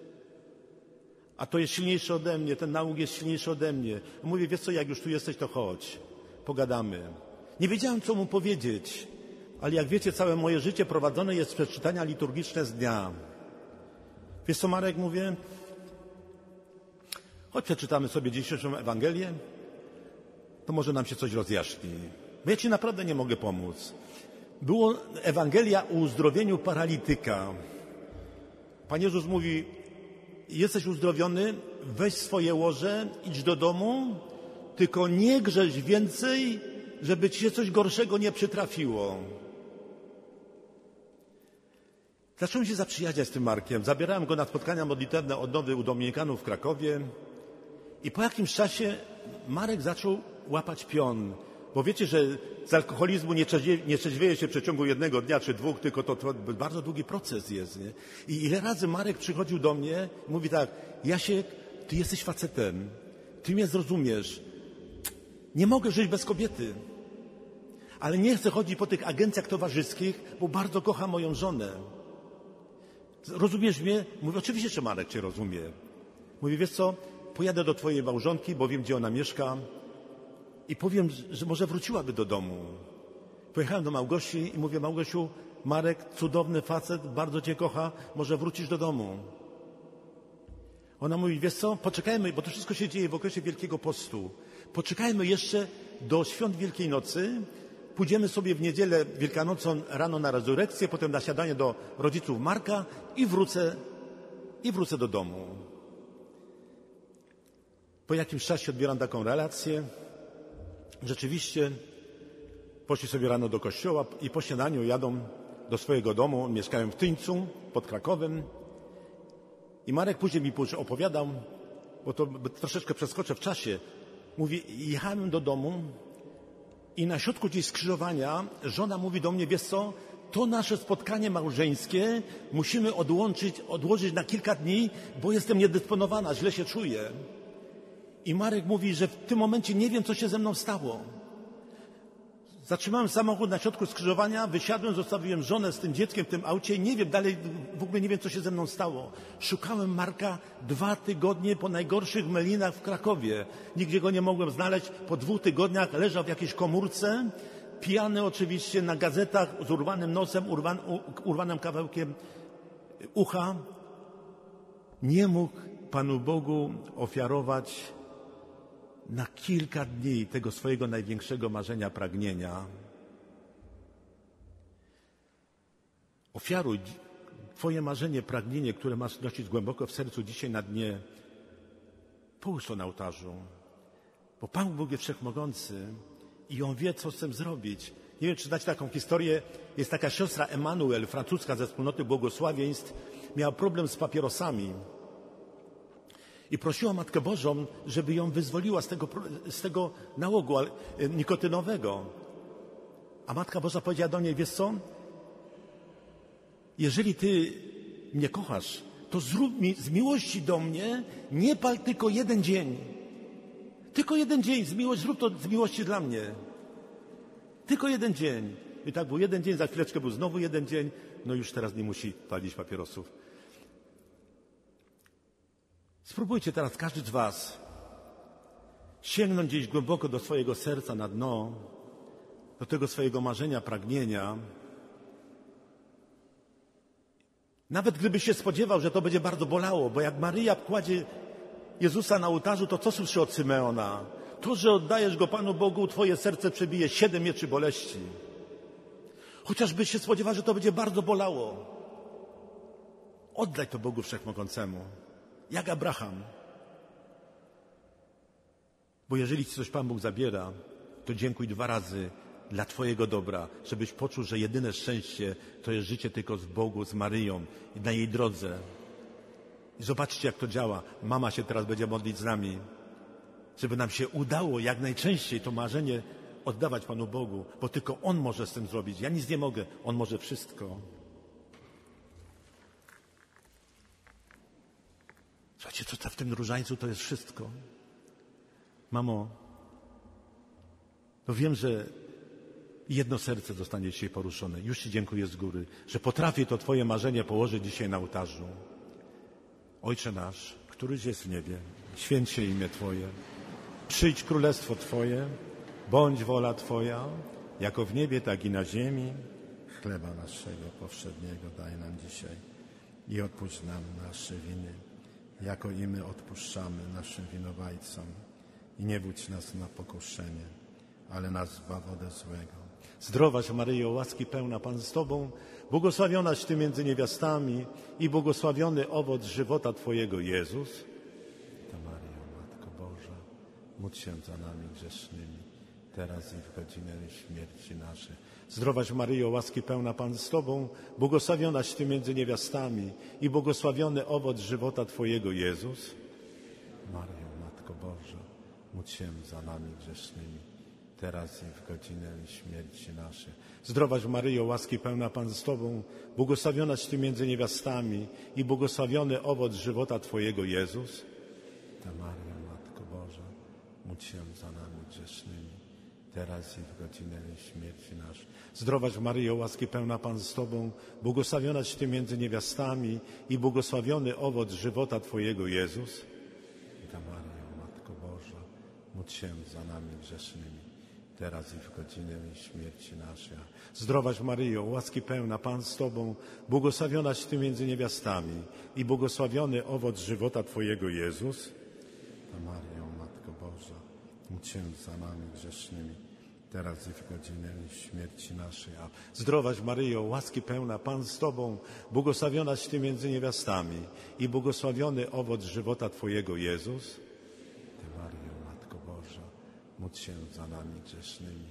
A to jest silniejsze ode mnie, ten nauk jest silniejszy ode mnie. Mówię, wiesz co, jak już tu jesteś, to chodź, pogadamy. Nie wiedziałem, co mu powiedzieć, ale jak wiecie, całe moje życie prowadzone jest przez czytania liturgiczne z dnia. Wiesz co, Marek, mówię, chodź przeczytamy sobie dzisiejszą Ewangelię, to może nam się coś rozjaśni. Bo ja ci naprawdę nie mogę pomóc. Było Ewangelia o uzdrowieniu paralityka. Pan Jezus mówi, jesteś uzdrowiony, weź swoje łoże, idź do domu, tylko nie grzesz więcej, żeby ci się coś gorszego nie przytrafiło. Zacząłem się zaprzyjaźniać z tym Markiem. Zabierałem go na spotkania modlitewne odnowy u Dominikanów w Krakowie i po jakimś czasie Marek zaczął łapać pion. Bo wiecie, że z alkoholizmu nie, trzeźwie, nie trzeźwieje się w przeciągu jednego dnia czy dwóch, tylko to, to bardzo długi proces jest. Nie? I ile razy Marek przychodził do mnie i mówi tak, Jasiek, ty jesteś facetem, ty mnie zrozumiesz. Nie mogę żyć bez kobiety. Ale nie chcę chodzić po tych agencjach towarzyskich, bo bardzo kocham moją żonę. Rozumiesz mnie? Mówię, oczywiście, że Marek cię rozumie. Mówi, wiesz co, pojadę do twojej małżonki, bo wiem, gdzie ona mieszka i powiem, że może wróciłaby do domu. Pojechałem do Małgosi i mówię, Małgosiu, Marek, cudowny facet, bardzo cię kocha, może wrócisz do domu. Ona mówi, wiesz co, poczekajmy, bo to wszystko się dzieje w okresie Wielkiego Postu. Poczekajmy jeszcze do świąt Wielkiej Nocy, pójdziemy sobie w niedzielę Wielkanocą rano na rezurekcję, potem na siadanie do rodziców Marka i wrócę, i wrócę do domu. Po jakimś czasie odbieram taką relację. Rzeczywiście poszli sobie rano do kościoła i po śniadaniu jadą do swojego domu. Mieszkają w Tyńcu pod Krakowem. I Marek później mi opowiadał, bo to troszeczkę przeskoczę w czasie. Mówi, jechałem do domu i na środku gdzieś skrzyżowania żona mówi do mnie, wiesz co, to nasze spotkanie małżeńskie musimy odłączyć, odłożyć na kilka dni, bo jestem niedysponowana, źle się czuję. I Marek mówi, że w tym momencie nie wiem, co się ze mną stało. Zatrzymałem samochód na środku skrzyżowania, wysiadłem, zostawiłem żonę z tym dzieckiem w tym aucie i nie wiem, dalej w ogóle nie wiem, co się ze mną stało. Szukałem Marka dwa tygodnie po najgorszych melinach w Krakowie. Nigdzie go nie mogłem znaleźć. Po dwóch tygodniach leżał w jakiejś komórce, pijany oczywiście na gazetach, z urwanym nosem, urwan, urwanym kawałkiem ucha. Nie mógł Panu Bogu ofiarować na kilka dni tego swojego największego marzenia, pragnienia. Ofiaruj Twoje marzenie, pragnienie, które masz nosić głęboko w sercu dzisiaj na dnie. Połóż to na ołtarzu, bo Pan Bóg jest wszechmogący i On wie, co z tym zrobić. Nie wiem, czy znacie taką historię. Jest taka siostra Emanuel, francuska ze wspólnoty błogosławieństw, miała problem z papierosami. I prosiła Matkę Bożą, żeby ją wyzwoliła z tego, z tego nałogu nikotynowego. A Matka Boża powiedziała do niej, wiesz co? Jeżeli Ty mnie kochasz, to zrób mi z miłości do mnie, nie pal tylko jeden dzień. Tylko jeden dzień, z miłości, zrób to z miłości dla mnie. Tylko jeden dzień. I tak był jeden dzień, za chwileczkę był znowu jeden dzień, no już teraz nie musi palić papierosów. Spróbujcie teraz każdy z Was sięgnąć gdzieś głęboko do swojego serca na dno, do tego swojego marzenia, pragnienia. Nawet gdyby się spodziewał, że to będzie bardzo bolało, bo jak Maryja kładzie Jezusa na ołtarzu, to co słyszy od Symeona? To, że oddajesz Go Panu Bogu, Twoje serce przebije siedem mieczy boleści. Chociażbyś się spodziewał, że to będzie bardzo bolało. Oddaj to Bogu Wszechmogącemu. Jak Abraham. Bo jeżeli Ci coś Pan Bóg zabiera, to dziękuj dwa razy dla Twojego dobra, żebyś poczuł, że jedyne szczęście to jest życie tylko z Bogu, z Maryją i na jej drodze. I zobaczcie, jak to działa. Mama się teraz będzie modlić z nami, żeby nam się udało jak najczęściej to marzenie oddawać Panu Bogu, bo tylko On może z tym zrobić. Ja nic nie mogę, On może wszystko. Słuchajcie, co w tym różańcu to jest wszystko. Mamo, no wiem, że jedno serce zostanie dzisiaj poruszone. Już Ci dziękuję z góry, że potrafię to Twoje marzenie położyć dzisiaj na ołtarzu. Ojcze nasz, któryś jest w niebie, święć się imię Twoje. Przyjdź królestwo Twoje, bądź wola Twoja, jako w niebie, tak i na ziemi. Chleba naszego powszedniego daj nam dzisiaj i odpuść nam nasze winy, jako i my odpuszczamy naszym winowajcom. I nie wódź nas na pokuszenie, ale nas zbaw ode złego. Zdrowaś Maryjo, łaski pełna, Pan z Tobą, błogosławionaś Ty między niewiastami i błogosławiony owoc żywota Twojego, Jezus. Ta Maryjo, Matko Boża, módl się za nami grzesznymi, teraz i w godzinę śmierci naszej. Zdrowaś Maryjo, łaski pełna, Pan z Tobą, błogosławionaś Ty między niewiastami i błogosławiony owoc żywota Twojego, Jezus. Maryjo, Matko Boża, módl się za nami grzesznymi, teraz i w godzinę śmierci naszej. Zdrowaś Maryjo, łaski pełna, Pan z Tobą, błogosławionaś Ty między niewiastami i błogosławiony owoc żywota Twojego, Jezus. Ta Maryjo, Matko Boża, módl się za nami grzesznymi, teraz i w godzinę śmierci naszej. Zdrowaś Maryjo, łaski pełna, Pan z Tobą, błogosławionaś Ty między niewiastami i błogosławiony owoc żywota Twojego, Jezus. Ta Maryjo, Matko Boża, módl się za nami grzesznymi, teraz i w godzinę śmierci naszej. Zdrowaś Maryjo, łaski pełna, Pan z Tobą, błogosławionaś Ty między niewiastami i błogosławiony owoc żywota Twojego, Jezus. Ta Maryjo, Matko Boża, módl się za nami grzesznymi, teraz i w godzinę śmierci naszej. Zdrowaś Maryjo, łaski pełna, Pan z Tobą, błogosławionaś Ty między niewiastami i błogosławiony owoc żywota Twojego, Jezus. Ty Maryjo, Matko Boża, módl się za nami grzesznymi,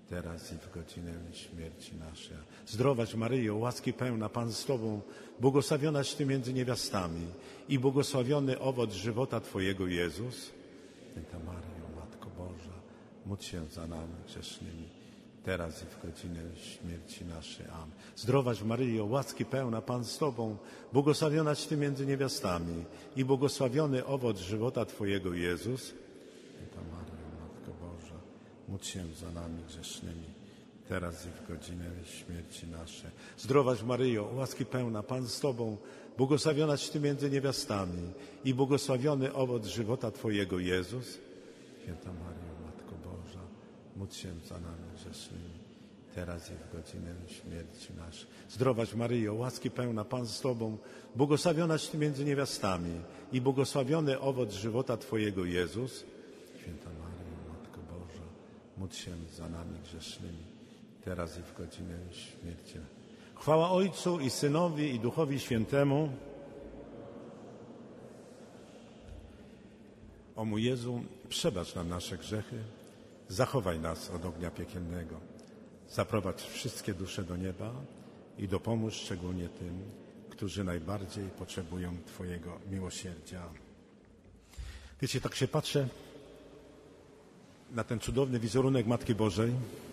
teraz i w godzinę śmierci naszej. Zdrowaś Maryjo, łaski pełna, Pan z Tobą, błogosławionaś Ty między niewiastami i błogosławiony owoc żywota Twojego, Jezus. Święta Maryjo, Matko Boża, módl się za nami grzesznymi, teraz i w godzinę śmierci naszej. Amen. Zdrowaś Maryjo, łaski pełna, Pan z Tobą, błogosławionaś Ty między niewiastami i błogosławiony owoc żywota Twojego, Jezus. Święta Maryjo, Matko Boża, módl się za nami grzesznymi, teraz i w godzinę śmierci naszej. Zdrowaś Maryjo, łaski pełna, Pan z Tobą, błogosławionaś Ty między niewiastami i błogosławiony owoc żywota Twojego, Jezus. Święta Maryjo, Matko Boża, módl się za nami grzesznymi, teraz i w godzinę śmierci naszej. Zdrowaś Maryjo, łaski pełna, Pan z Tobą, błogosławionaś Ty między niewiastami i błogosławiony owoc żywota Twojego, Jezus. Święta Maryjo, Matko Boża, módl się za nami grzesznymi, teraz i w godzinę śmierci. Chwała Ojcu i Synowi i Duchowi Świętemu. O mój Jezu, przebacz nam nasze grzechy, zachowaj nas od ognia piekielnego, zaprowadź wszystkie dusze do nieba i dopomóż szczególnie tym, którzy najbardziej potrzebują Twojego miłosierdzia. Wiecie, tak się patrzę na ten cudowny wizerunek Matki Bożej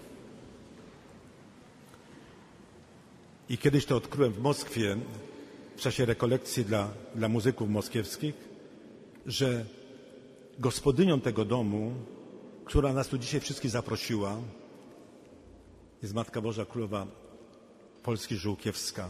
i kiedyś to odkryłem w Moskwie w czasie rekolekcji dla, dla muzyków moskiewskich, że gospodynią tego domu, która nas tu dzisiaj wszystkich zaprosiła, jest Matka Boża Królowa Polski Żółkiewska.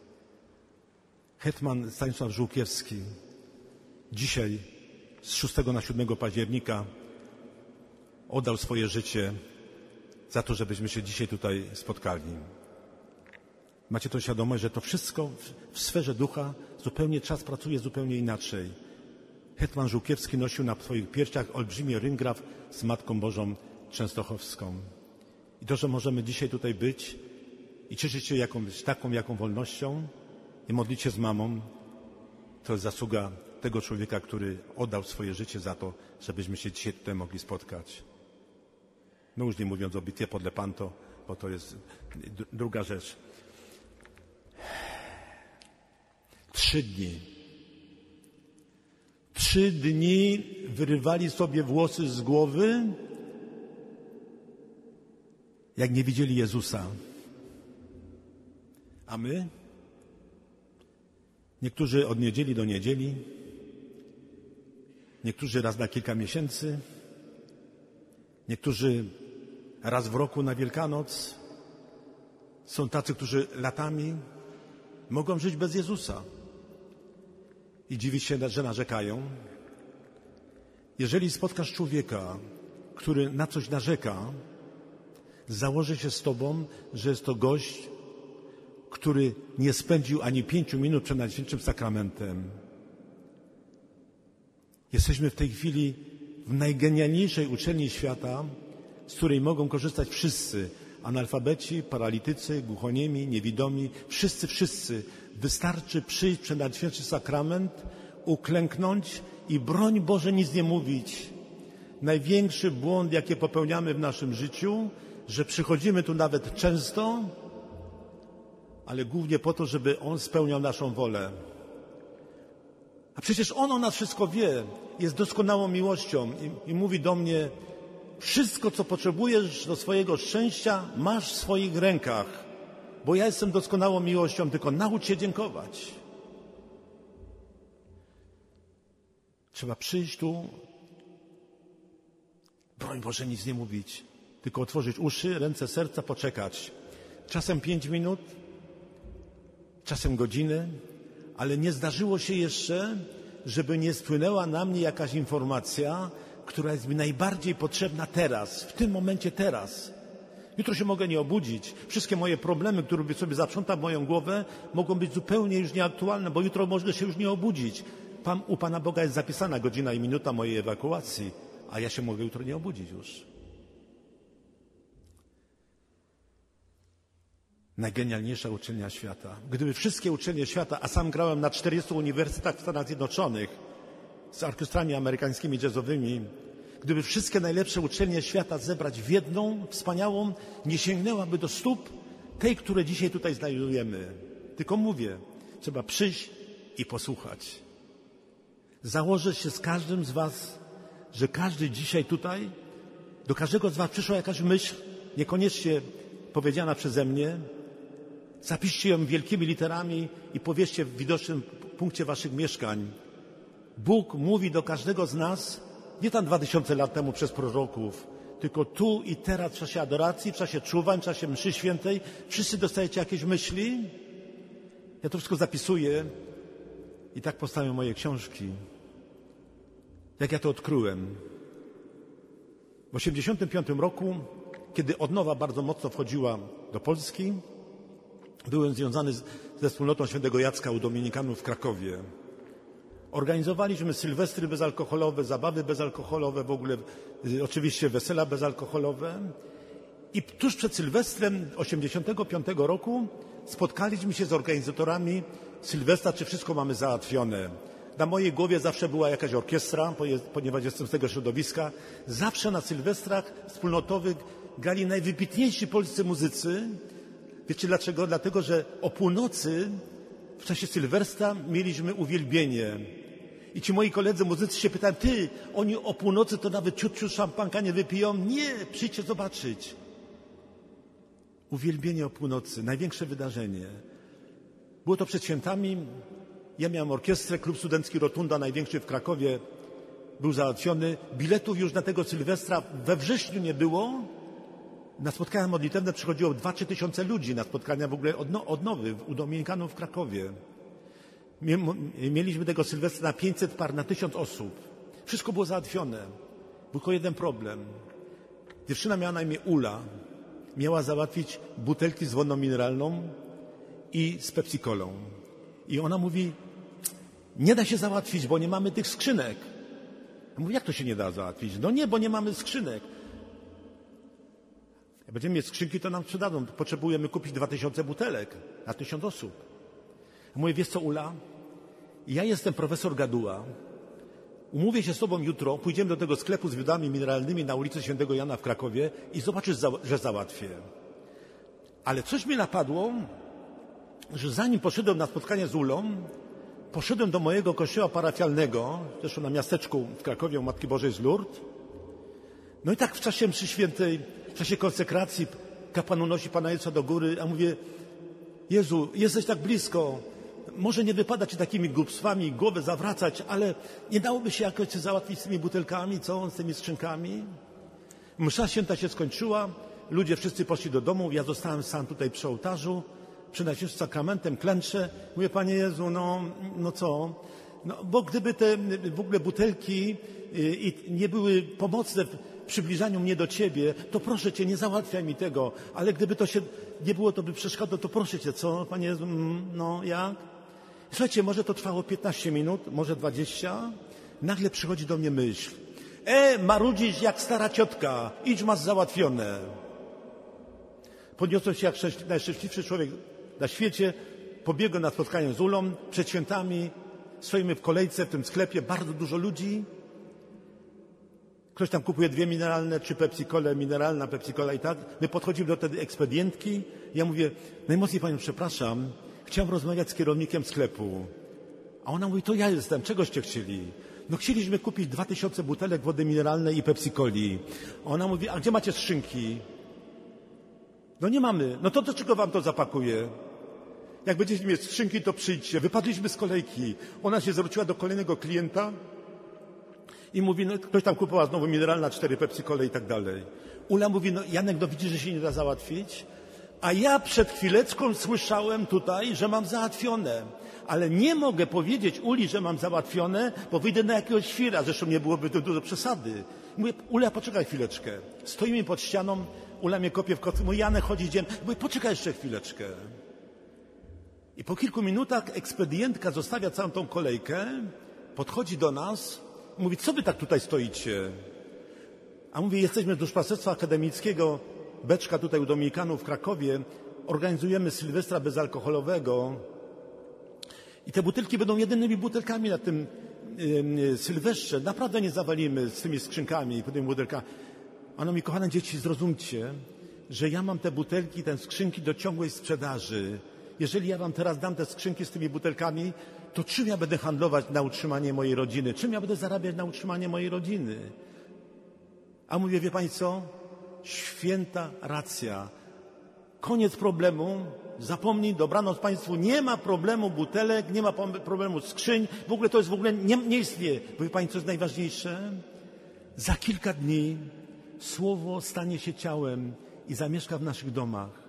Hetman Stanisław Żółkiewski dzisiaj z szóstego na siódmego października oddał swoje życie za to, żebyśmy się dzisiaj tutaj spotkali. Macie to świadomość, że to wszystko w sferze ducha zupełnie czas pracuje zupełnie inaczej. Hetman Żółkiewski nosił na swoich piersiach olbrzymi ryngraf z Matką Bożą Częstochowską. I to, że możemy dzisiaj tutaj być i cieszyć się jakąś taką, jaką wolnością i modlić się z mamą, to jest zasługa tego człowieka, który oddał swoje życie za to, żebyśmy się dzisiaj tutaj mogli spotkać. No już nie mówiąc o bitwie pod Lepanto, bo to jest druga rzecz. Trzy dni. Trzy dni wyrywali sobie włosy z głowy, jak nie widzieli Jezusa. A my? Niektórzy od niedzieli do niedzieli, niektórzy raz na kilka miesięcy, niektórzy raz w roku na Wielkanoc. Są tacy, którzy latami mogą żyć bez Jezusa i dziwić się, że narzekają. Jeżeli spotkasz człowieka, który na coś narzeka, założy się z tobą, że jest to gość, który nie spędził ani pięciu minut przed Najświętszym Sakramentem. Jesteśmy w tej chwili w najgenialniejszej uczelni świata, z której mogą korzystać wszyscy. Analfabeci, paralitycy, głuchoniemi, niewidomi, wszyscy, wszyscy. Wystarczy przyjść przed Najświętszy Sakrament, uklęknąć i broń Boże nic nie mówić. Największy błąd, jaki popełniamy w naszym życiu, że przychodzimy tu nawet często, ale głównie po to, żeby On spełniał naszą wolę. A przecież On o nas wszystko wie, jest doskonałą miłością i, i mówi do mnie: wszystko, co potrzebujesz do swojego szczęścia, masz w swoich rękach, bo ja jestem doskonałą miłością, tylko naucz się dziękować. Trzeba przyjść tu, broń Boże nic nie mówić, tylko otworzyć uszy, ręce, serca, poczekać. Czasem pięć minut, czasem godziny, ale nie zdarzyło się jeszcze, żeby nie spłynęła na mnie jakaś informacja, która jest mi najbardziej potrzebna teraz, w tym momencie teraz. Jutro się mogę nie obudzić. Wszystkie moje problemy, które sobie zaprzątam moją głowę, mogą być zupełnie już nieaktualne, bo jutro można się już nie obudzić. Pan, u Pana Boga jest zapisana godzina i minuta mojej ewakuacji, a ja się mogę jutro nie obudzić już. Najgenialniejsza uczelnia świata. Gdyby wszystkie uczelnie świata, a sam grałem na czterdziestu uniwersytetach w Stanach Zjednoczonych z orkiestrami amerykańskimi jazzowymi, gdyby wszystkie najlepsze uczelnie świata zebrać w jedną, wspaniałą, nie sięgnęłaby do stóp tej, które dzisiaj tutaj znajdujemy. Tylko mówię, trzeba przyjść i posłuchać. Założę się z każdym z was, że każdy dzisiaj tutaj, do każdego z was przyszła jakaś myśl, niekoniecznie powiedziana przeze mnie. Zapiszcie ją wielkimi literami i powieście w widocznym punkcie waszych mieszkań. Bóg mówi do każdego z nas, nie tam dwa tysiące lat temu przez proroków, tylko tu i teraz w czasie adoracji, w czasie czuwań, w czasie mszy świętej. Wszyscy dostajecie jakieś myśli? Ja to wszystko zapisuję i tak powstają moje książki. Jak ja to odkryłem? W osiemdziesiątym piątym roku, kiedy odnowa bardzo mocno wchodziła do Polski, byłem związany z, ze wspólnotą świętego Jacka u Dominikanów w Krakowie. Organizowaliśmy sylwestry bezalkoholowe, zabawy bezalkoholowe, w ogóle y, oczywiście wesela bezalkoholowe. I tuż przed Sylwestrem osiemdziesiątego piątego roku spotkaliśmy się z organizatorami Sylwestra, czy wszystko mamy załatwione. Na mojej głowie zawsze była jakaś orkiestra, ponieważ jestem z tego środowiska. Zawsze na Sylwestrach wspólnotowych grali najwybitniejsi polscy muzycy. Wiecie dlaczego? Dlatego, że o północy w czasie Sylwestra mieliśmy uwielbienie. I ci moi koledzy muzycy się pytają, ty, oni o północy to nawet ciut, ciut szampanka nie wypiją? Nie, przyjdźcie zobaczyć. Uwielbienie o północy, największe wydarzenie. Było to przed świętami. Ja miałem orkiestrę, klub studencki Rotunda, największy w Krakowie, był załatwiony. Biletów już na tego Sylwestra we wrześniu nie było. Na spotkania modlitewne przychodziło dwa trzy tysiące ludzi, na spotkania w ogóle odno, odnowy u Dominikanów w Krakowie. Mieliśmy tego Sylwestra na pięćset par, na tysiąc osób. Wszystko było załatwione. Był tylko jeden problem. Dziewczyna miała na imię Ula. Miała załatwić butelki z wodą mineralną i z Pepsi-Colą. I ona mówi, nie da się załatwić, bo nie mamy tych skrzynek. Ja mówię, jak to się nie da załatwić? No nie, bo nie mamy skrzynek. Jak będziemy mieć skrzynki, to nam sprzedadzą. Potrzebujemy kupić dwa tysiące butelek na tysiąc osób. Ja mówię, wiesz co, Ula? Ja jestem profesor Gaduła. Umówię się z tobą jutro, pójdziemy do tego sklepu z wodami mineralnymi na ulicy Świętego Jana w Krakowie i zobaczysz, że załatwię. Ale coś mnie napadło, że zanim poszedłem na spotkanie z Ulą, poszedłem do mojego kościoła parafialnego, zresztą na miasteczku w Krakowie u Matki Bożej z Lourdes. No i tak w czasie mszy świętej, w czasie konsekracji kapłan unosi Pana Jezusa do góry, a mówię, Jezu, jesteś tak blisko, może nie wypada Ci takimi głupstwami głowę zawracać, ale nie dałoby się jakoś załatwić z tymi butelkami, co, z tymi skrzynkami? Msza święta się skończyła, ludzie wszyscy poszli do domu, ja zostałem sam tutaj przy ołtarzu, przy najświętszym sakramentem, klęczę, mówię, Panie Jezu, no, no co? No, bo gdyby te w ogóle butelki i nie były pomocne w przybliżaniu mnie do Ciebie, to proszę Cię, nie załatwiaj mi tego, ale gdyby to się nie było, to by przeszkadzało, to proszę Cię, co, Panie Jezu, no jak? Słuchajcie, może to trwało piętnaście minut, może dwadzieścia, nagle przychodzi do mnie myśl, e, marudzisz jak stara ciotka, idź, masz załatwione. Podniosłem się jak najszczęśliwszy człowiek na świecie, pobiegłem na spotkanie z Ulą, przed świętami, stoimy w kolejce w tym sklepie, bardzo dużo ludzi. Ktoś tam kupuje dwie mineralne, czy Pepsi-Colę, mineralna Pepsi-Cola i tak. My podchodzimy do tej ekspedientki. Ja mówię, najmocniej Panią przepraszam, chciałem rozmawiać z kierownikiem sklepu. A ona mówi, to ja jestem, czegoście chcieli? No chcieliśmy kupić dwa tysiące butelek wody mineralnej i Pepsi-Coli. A ona mówi, a gdzie macie skrzynki? No nie mamy. No to do czego wam to zapakuję? Jak będziecie mieć skrzynki, to przyjdźcie. Wypadliśmy z kolejki. Ona się zwróciła do kolejnego klienta i mówi, no ktoś tam kupował znowu mineralna, cztery Pepsi-Cole i tak dalej. Ula mówi, no Janek, no widzisz, że się nie da załatwić? A ja przed chwileczką słyszałem tutaj, że mam załatwione. Ale nie mogę powiedzieć Uli, że mam załatwione, bo wyjdę na jakiegoś świra. Zresztą nie byłoby to dużo przesady. Mówię, Ula, poczekaj chwileczkę. Stoimy pod ścianą, Ula mnie kopie w kocy. Mój Janek chodzi dzień. Mówię, poczekaj jeszcze chwileczkę. I po kilku minutach ekspedientka zostawia całą tą kolejkę, podchodzi do nas, mówi, co wy tak tutaj stoicie? A mówię, jesteśmy z Duszpasterstwa Akademickiego, Beczka tutaj u Dominikanów w Krakowie, organizujemy Sylwestra bezalkoholowego i te butelki będą jedynymi butelkami na tym yy, Sylwestrze naprawdę nie zawalimy z tymi skrzynkami i tymi butelkami. Ano mi, kochane dzieci, zrozumcie, że ja mam te butelki, te skrzynki do ciągłej sprzedaży. Jeżeli ja wam teraz dam te skrzynki z tymi butelkami, to czym ja będę handlować na utrzymanie mojej rodziny? Czym ja będę zarabiać na utrzymanie mojej rodziny? A mówię, wie pani co? Święta racja. Koniec problemu. Zapomnij, dobranoc państwu. Nie ma problemu butelek, nie ma problemu skrzyń. W ogóle to jest w ogóle nie, nie istnieje. Bo wie pani, co jest najważniejsze? Za kilka dni Słowo stanie się ciałem i zamieszka w naszych domach.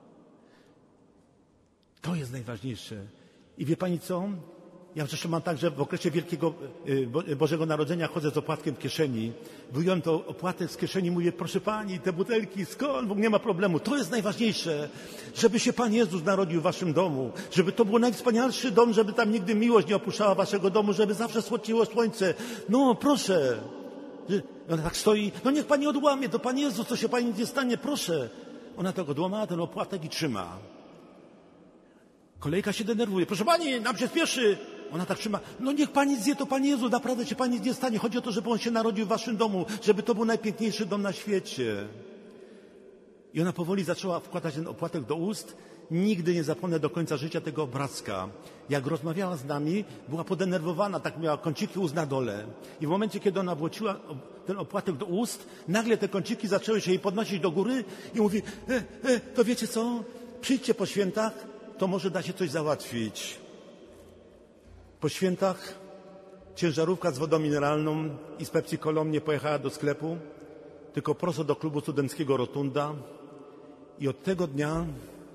To jest najważniejsze. I wie pani co? Ja zresztą mam tak, że w okresie Wielkiego Bożego Narodzenia chodzę z opłatkiem w kieszeni. Wyjąłem to opłatek z kieszeni i mówię, proszę pani, te butelki, skąd? Bo nie ma problemu. To jest najważniejsze, żeby się Pan Jezus narodził w waszym domu. Żeby to był najwspanialszy dom, żeby tam nigdy miłość nie opuszczała waszego domu, żeby zawsze słodciło słońce. No proszę. Ona tak stoi, no niech pani odłamie, to Pan Jezus, co się pani nie stanie, proszę. Ona tak odłamała ten opłatek i trzyma. Kolejka się denerwuje. Proszę pani, nam się spieszy. Ona tak trzyma. No niech pani zje, to Panie Jezu, naprawdę się pani nie stanie. Chodzi o to, żeby on się narodził w waszym domu, żeby to był najpiękniejszy dom na świecie. I ona powoli zaczęła wkładać ten opłatek do ust. Nigdy nie zapomnę do końca życia tego obrazka. Jak rozmawiała z nami, była podenerwowana, tak miała kąciki ust na dole. I w momencie, kiedy ona włożyła ten opłatek do ust, nagle te kąciki zaczęły się jej podnosić do góry i mówi, e, e, to wiecie co, przyjdźcie po świętach, to może da się coś załatwić. Po świętach ciężarówka z wodą mineralną i z Pepsi Colą nie pojechała do sklepu, tylko prosto do klubu studenckiego Rotunda. I od tego dnia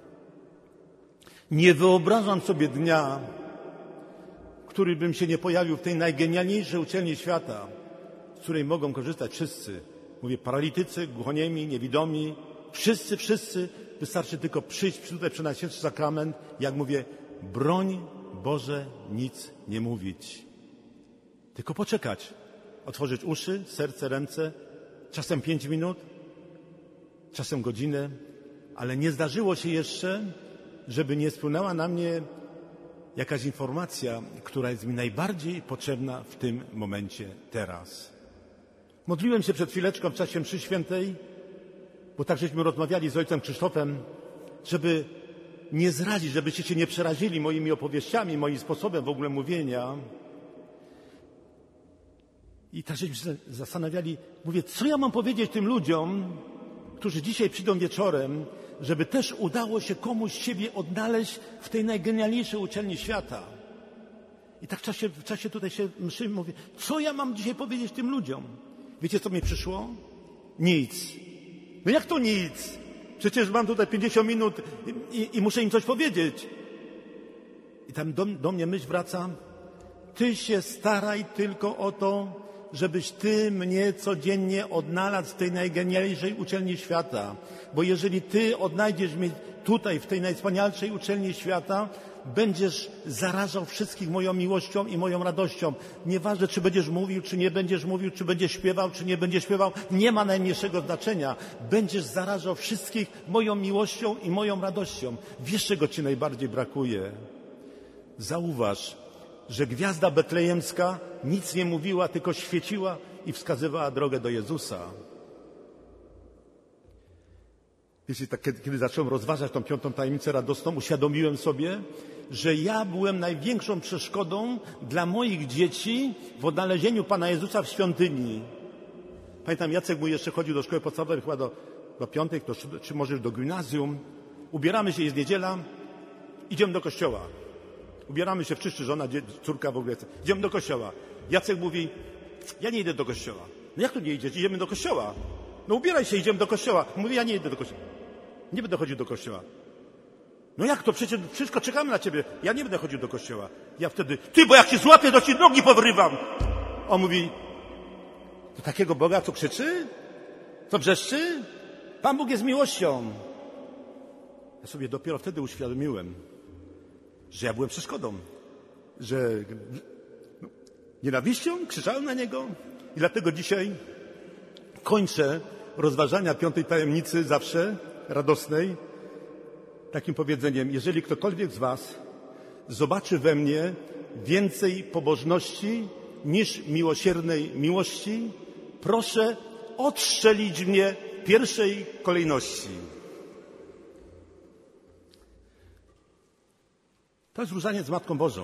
nie wyobrażam sobie dnia, który bym się nie pojawił w tej najgenialniejszej uczelni świata, z której mogą korzystać wszyscy. Mówię, paralitycy, głuchoniemi, niewidomi, wszyscy, wszyscy. Wystarczy tylko przyjść tutaj przy Najświętszy Sakrament. Jak mówię, broń Boże nic nie mówić. Tylko poczekać. Otworzyć uszy, serce, ręce. Czasem pięć minut, czasem godzinę. Ale nie zdarzyło się jeszcze, żeby nie spłynęła na mnie jakaś informacja, która jest mi najbardziej potrzebna w tym momencie teraz. Modliłem się przed chwileczką w czasie mszy świętej, bo tak żeśmy rozmawiali z ojcem Krzysztofem, żeby nie zrazić, żebyście się nie przerazili moimi opowieściami, moim sposobem w ogóle mówienia. I tak żeśmy się zastanawiali, mówię, co ja mam powiedzieć tym ludziom, którzy dzisiaj przyjdą wieczorem, żeby też udało się komuś siebie odnaleźć w tej najgenialniejszej uczelni świata. I tak w czasie, w czasie tutaj się mszy mówię, co ja mam dzisiaj powiedzieć tym ludziom? Wiecie, co mi przyszło? Nic. No jak to nic? Przecież mam tutaj pięćdziesiąt minut i, i, i muszę im coś powiedzieć. I tam do, do mnie myśl wraca, ty się staraj tylko o to, żebyś ty mnie codziennie odnalazł w tej najgenialniejszej uczelni świata. Bo jeżeli ty odnajdziesz mnie tutaj, w tej najwspanialszej uczelni świata, będziesz zarażał wszystkich moją miłością i moją radością. Nieważne, czy będziesz mówił, czy nie będziesz mówił, czy będziesz śpiewał, czy nie będziesz śpiewał, nie ma najmniejszego znaczenia. Będziesz zarażał wszystkich moją miłością i moją radością. Wiesz, czego ci najbardziej brakuje? Zauważ, że gwiazda betlejemska nic nie mówiła, tylko świeciła i wskazywała drogę do Jezusa. Wiecie, tak, kiedy, kiedy zacząłem rozważać tą piątą tajemnicę radosną, uświadomiłem sobie, że ja byłem największą przeszkodą dla moich dzieci w odnalezieniu Pana Jezusa w świątyni. Pamiętam, Jacek mój jeszcze chodził do szkoły podstawowej, chyba do, do piątej, to, czy, czy może już do gimnazjum. Ubieramy się, jest niedziela, idziemy do kościoła. Ubieramy się w czyszczy, żona, córka w ogóle. Idziemy do kościoła. Jacek mówi, ja nie idę do kościoła. No jak to nie idziesz? Idziemy do kościoła. No ubieraj się, idziemy do kościoła. Mówi, ja nie idę do kościoła. Nie będę chodził do kościoła. No jak to? Przecież wszystko czekamy na ciebie. Ja nie będę chodził do kościoła. Ja wtedy, ty, bo jak się złapię, to ci nogi powrywam. On mówi, to takiego Boga, co krzyczy? Co wrzeszczy? Pan Bóg jest miłością. Ja sobie dopiero wtedy uświadomiłem, że ja byłem przeszkodą, że no, nienawiścią krzyczałem na Niego i dlatego dzisiaj kończę rozważania piątej tajemnicy zawsze radosnej takim powiedzeniem, jeżeli ktokolwiek z was zobaczy we mnie więcej pobożności niż miłosiernej miłości, proszę odstrzelić mnie w pierwszej kolejności. To jest różaniec z Matką Bożą.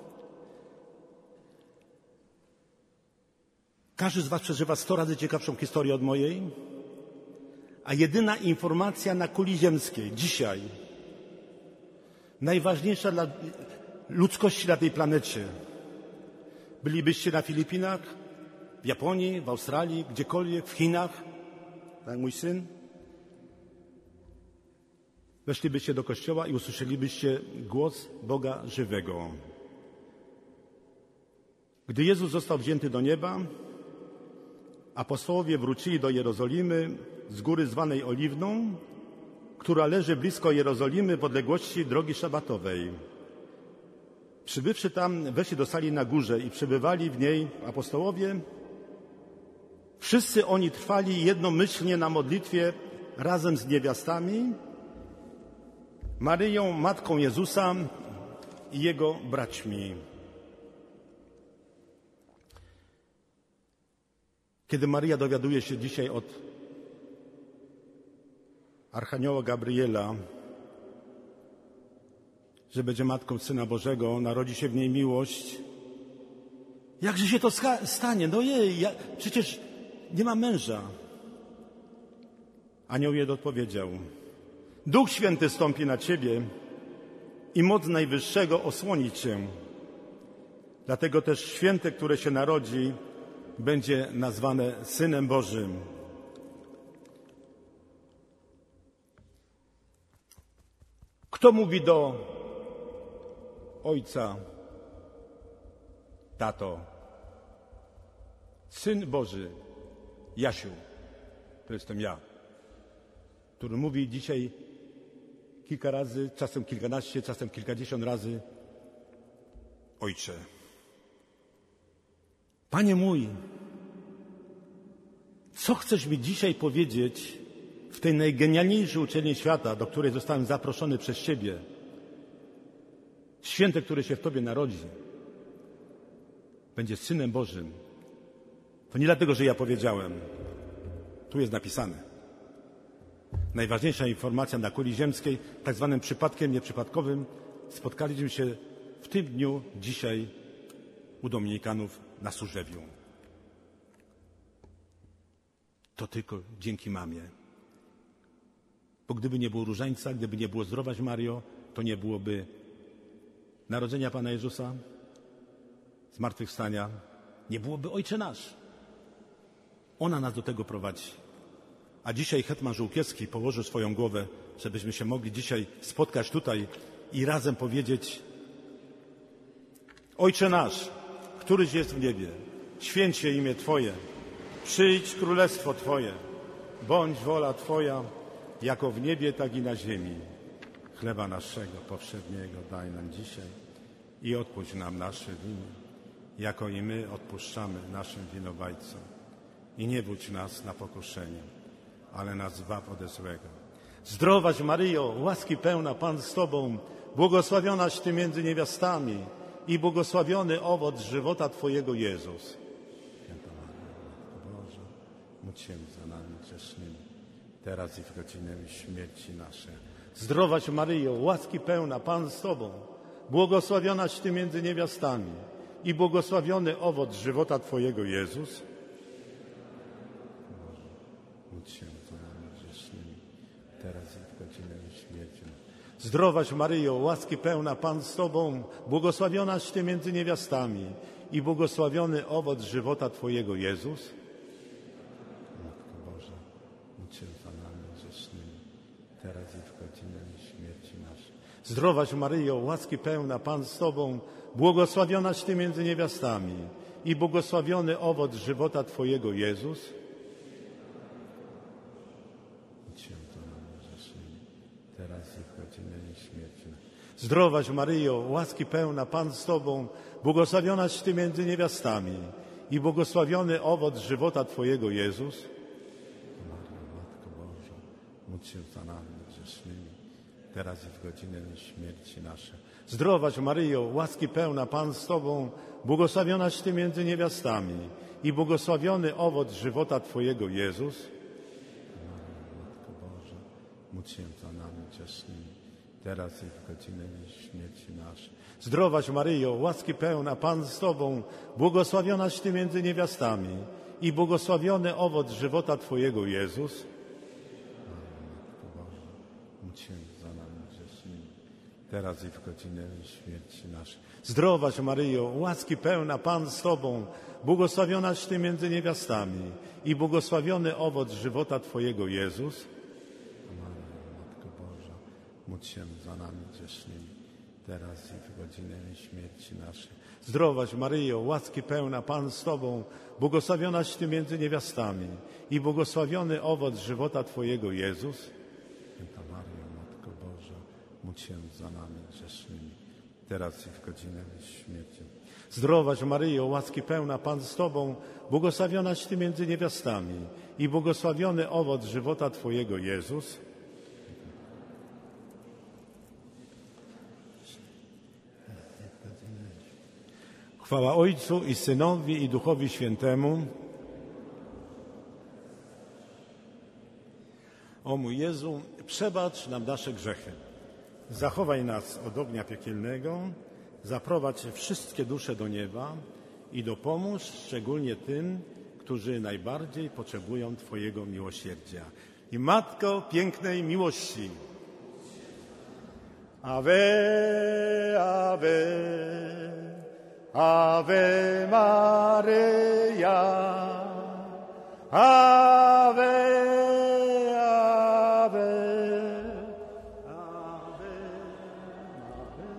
Każdy z was przeżywa sto razy ciekawszą historię od mojej, a jedyna informacja na kuli ziemskiej dzisiaj, najważniejsza dla ludzkości na tej planecie. Bylibyście na Filipinach, w Japonii, w Australii, gdziekolwiek, w Chinach, tak jak mój syn. Weszlibyście do kościoła i usłyszelibyście głos Boga żywego. Gdy Jezus został wzięty do nieba, apostołowie wrócili do Jerozolimy z góry zwanej Oliwną, która leży blisko Jerozolimy w odległości drogi szabatowej. Przybywszy tam, weszli do sali na górze i przebywali w niej apostołowie. Wszyscy oni trwali jednomyślnie na modlitwie razem z niewiastami, Maryją, matką Jezusa i jego braćmi. Kiedy Maryja dowiaduje się dzisiaj od Archanioła Gabriela, że będzie matką Syna Bożego, narodzi się w niej miłość, jakże się to stanie? No jej, ja, przecież nie ma męża. Anioł jej odpowiedział: Duch Święty stąpi na ciebie i moc Najwyższego osłoni cię. Dlatego też święte, które się narodzi, będzie nazwane Synem Bożym. Kto mówi do ojca: tato, Syn Boży, Jasiu, to jestem ja, który mówi dzisiaj kilka razy, czasem kilkanaście, czasem kilkadziesiąt razy: Ojcze. Panie mój, co chcesz mi dzisiaj powiedzieć w tej najgenialniejszej uczelni świata, do której zostałem zaproszony przez Ciebie? Święte, które się w Tobie narodzi, będzie Synem Bożym. To nie dlatego, że ja powiedziałem. Tu jest napisane. Najważniejsza informacja na kuli ziemskiej, tak zwanym przypadkiem nieprzypadkowym, spotkaliśmy się w tym dniu dzisiaj u Dominikanów na Służewiu. To tylko dzięki mamie. Bo gdyby nie było różańca, gdyby nie było Zdrowaś Mario, to nie byłoby narodzenia Pana Jezusa, zmartwychwstania, nie byłoby Ojcze Nasz. Ona nas do tego prowadzi. A dzisiaj hetman Żółkiewski położył swoją głowę, żebyśmy się mogli dzisiaj spotkać tutaj i razem powiedzieć: Ojcze nasz, któryś jest w niebie, święć się imię Twoje, przyjdź królestwo Twoje, bądź wola Twoja, jako w niebie, tak i na ziemi. Chleba naszego powszedniego daj nam dzisiaj i odpuść nam nasze winy, jako i my odpuszczamy naszym winowajcom. I nie wódź nas na pokuszenie, ale nas zbaw ode złego. Zdrowaś Maryjo, łaski pełna, Pan z Tobą, błogosławionaś Ty między niewiastami i błogosławiony owoc żywota Twojego, Jezus. Święta Maryjo, Matko Boża, módl się za nami grzesznymi, teraz i w godzinę śmierci naszej. Zdrowaś Maryjo, łaski pełna, Pan z Tobą, błogosławionaś Ty między niewiastami i błogosławiony owoc żywota Twojego, Jezus. Módl się za nami grzesznymi, teraz i w godzinę śmierci naszej. Zdrowaś Maryjo, łaski pełna, Pan z Tobą, błogosławionaś Ty między niewiastami i błogosławiony owoc żywota Twojego, Jezus. Matko Boża, módl się za nami grzesznymi, teraz i w godzinę śmierci naszej. Zdrowaś Maryjo, łaski pełna, Pan z Tobą, błogosławionaś Ty między niewiastami i błogosławiony owoc żywota Twojego, Jezus. Teraz i w godzinę śmierci. Zdrowaś Maryjo, łaski pełna, Pan z Tobą, błogosławionaś Ty między niewiastami i błogosławiony owoc żywota Twojego, Jezus. Maryjo, Matko Boża, módl się za nami grzesznymi, teraz i w godzinę śmierci naszej. Zdrowaś Maryjo, łaski pełna, Pan z Tobą, błogosławionaś Ty między niewiastami i błogosławiony owoc żywota Twojego, Jezus. Matko Boża, módl się za nami grzesznymi, teraz i w godzinę śmierci naszej. Zdrowaś Maryjo, łaski pełna, Pan z Tobą, błogosławionaś Ty między niewiastami i błogosławiony owoc żywota Twojego, Jezus. Matko Boża, módl się za nami grzesznymi, teraz i w godzinę śmierci naszej. Zdrowaś Maryjo, łaski pełna, Pan z Tobą, błogosławionaś Ty między niewiastami i błogosławiony owoc żywota Twojego, Jezus. Matko Boża, módl się za nami grzesznymi, teraz i w godzinę śmierci naszej. Zdrowaś Maryjo, łaski pełna, Pan z Tobą, błogosławionaś Ty między niewiastami i błogosławiony owoc żywota Twojego, Jezus. Święta Maryjo, Matko Boża, módl się za nami grzesznymi, teraz i w godzinę śmierci. Zdrowaś Maryjo, łaski pełna, Pan z Tobą, błogosławionaś Ty między niewiastami i błogosławiony owoc żywota Twojego, Jezus. Chwała Ojcu i Synowi i Duchowi Świętemu. O mój Jezu, przebacz nam nasze grzechy. Zachowaj nas od ognia piekielnego, zaprowadź wszystkie dusze do nieba i dopomóż szczególnie tym, którzy najbardziej potrzebują Twojego miłosierdzia. I Matko pięknej miłości. Ave, Ave, Ave Maria, Ave, Ave, Ave, Ave.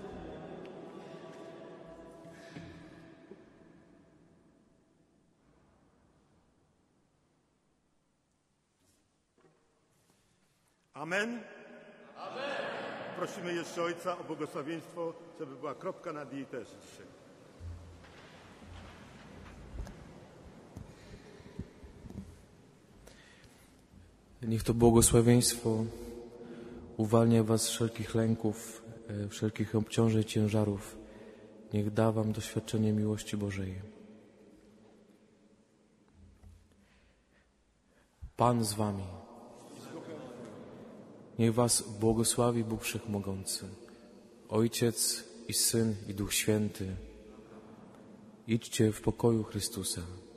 Amen. Amen. Prosimy jeszcze Ojca o błogosławieństwo, żeby była kropka nad i też dzisiaj. Niech to błogosławieństwo uwalnia was z wszelkich lęków, wszelkich obciążeń, ciężarów. Niech da wam doświadczenie miłości Bożej. Pan z wami. Niech was błogosławi Bóg Wszechmogący, Ojciec i Syn i Duch Święty. Idźcie w pokoju Chrystusa.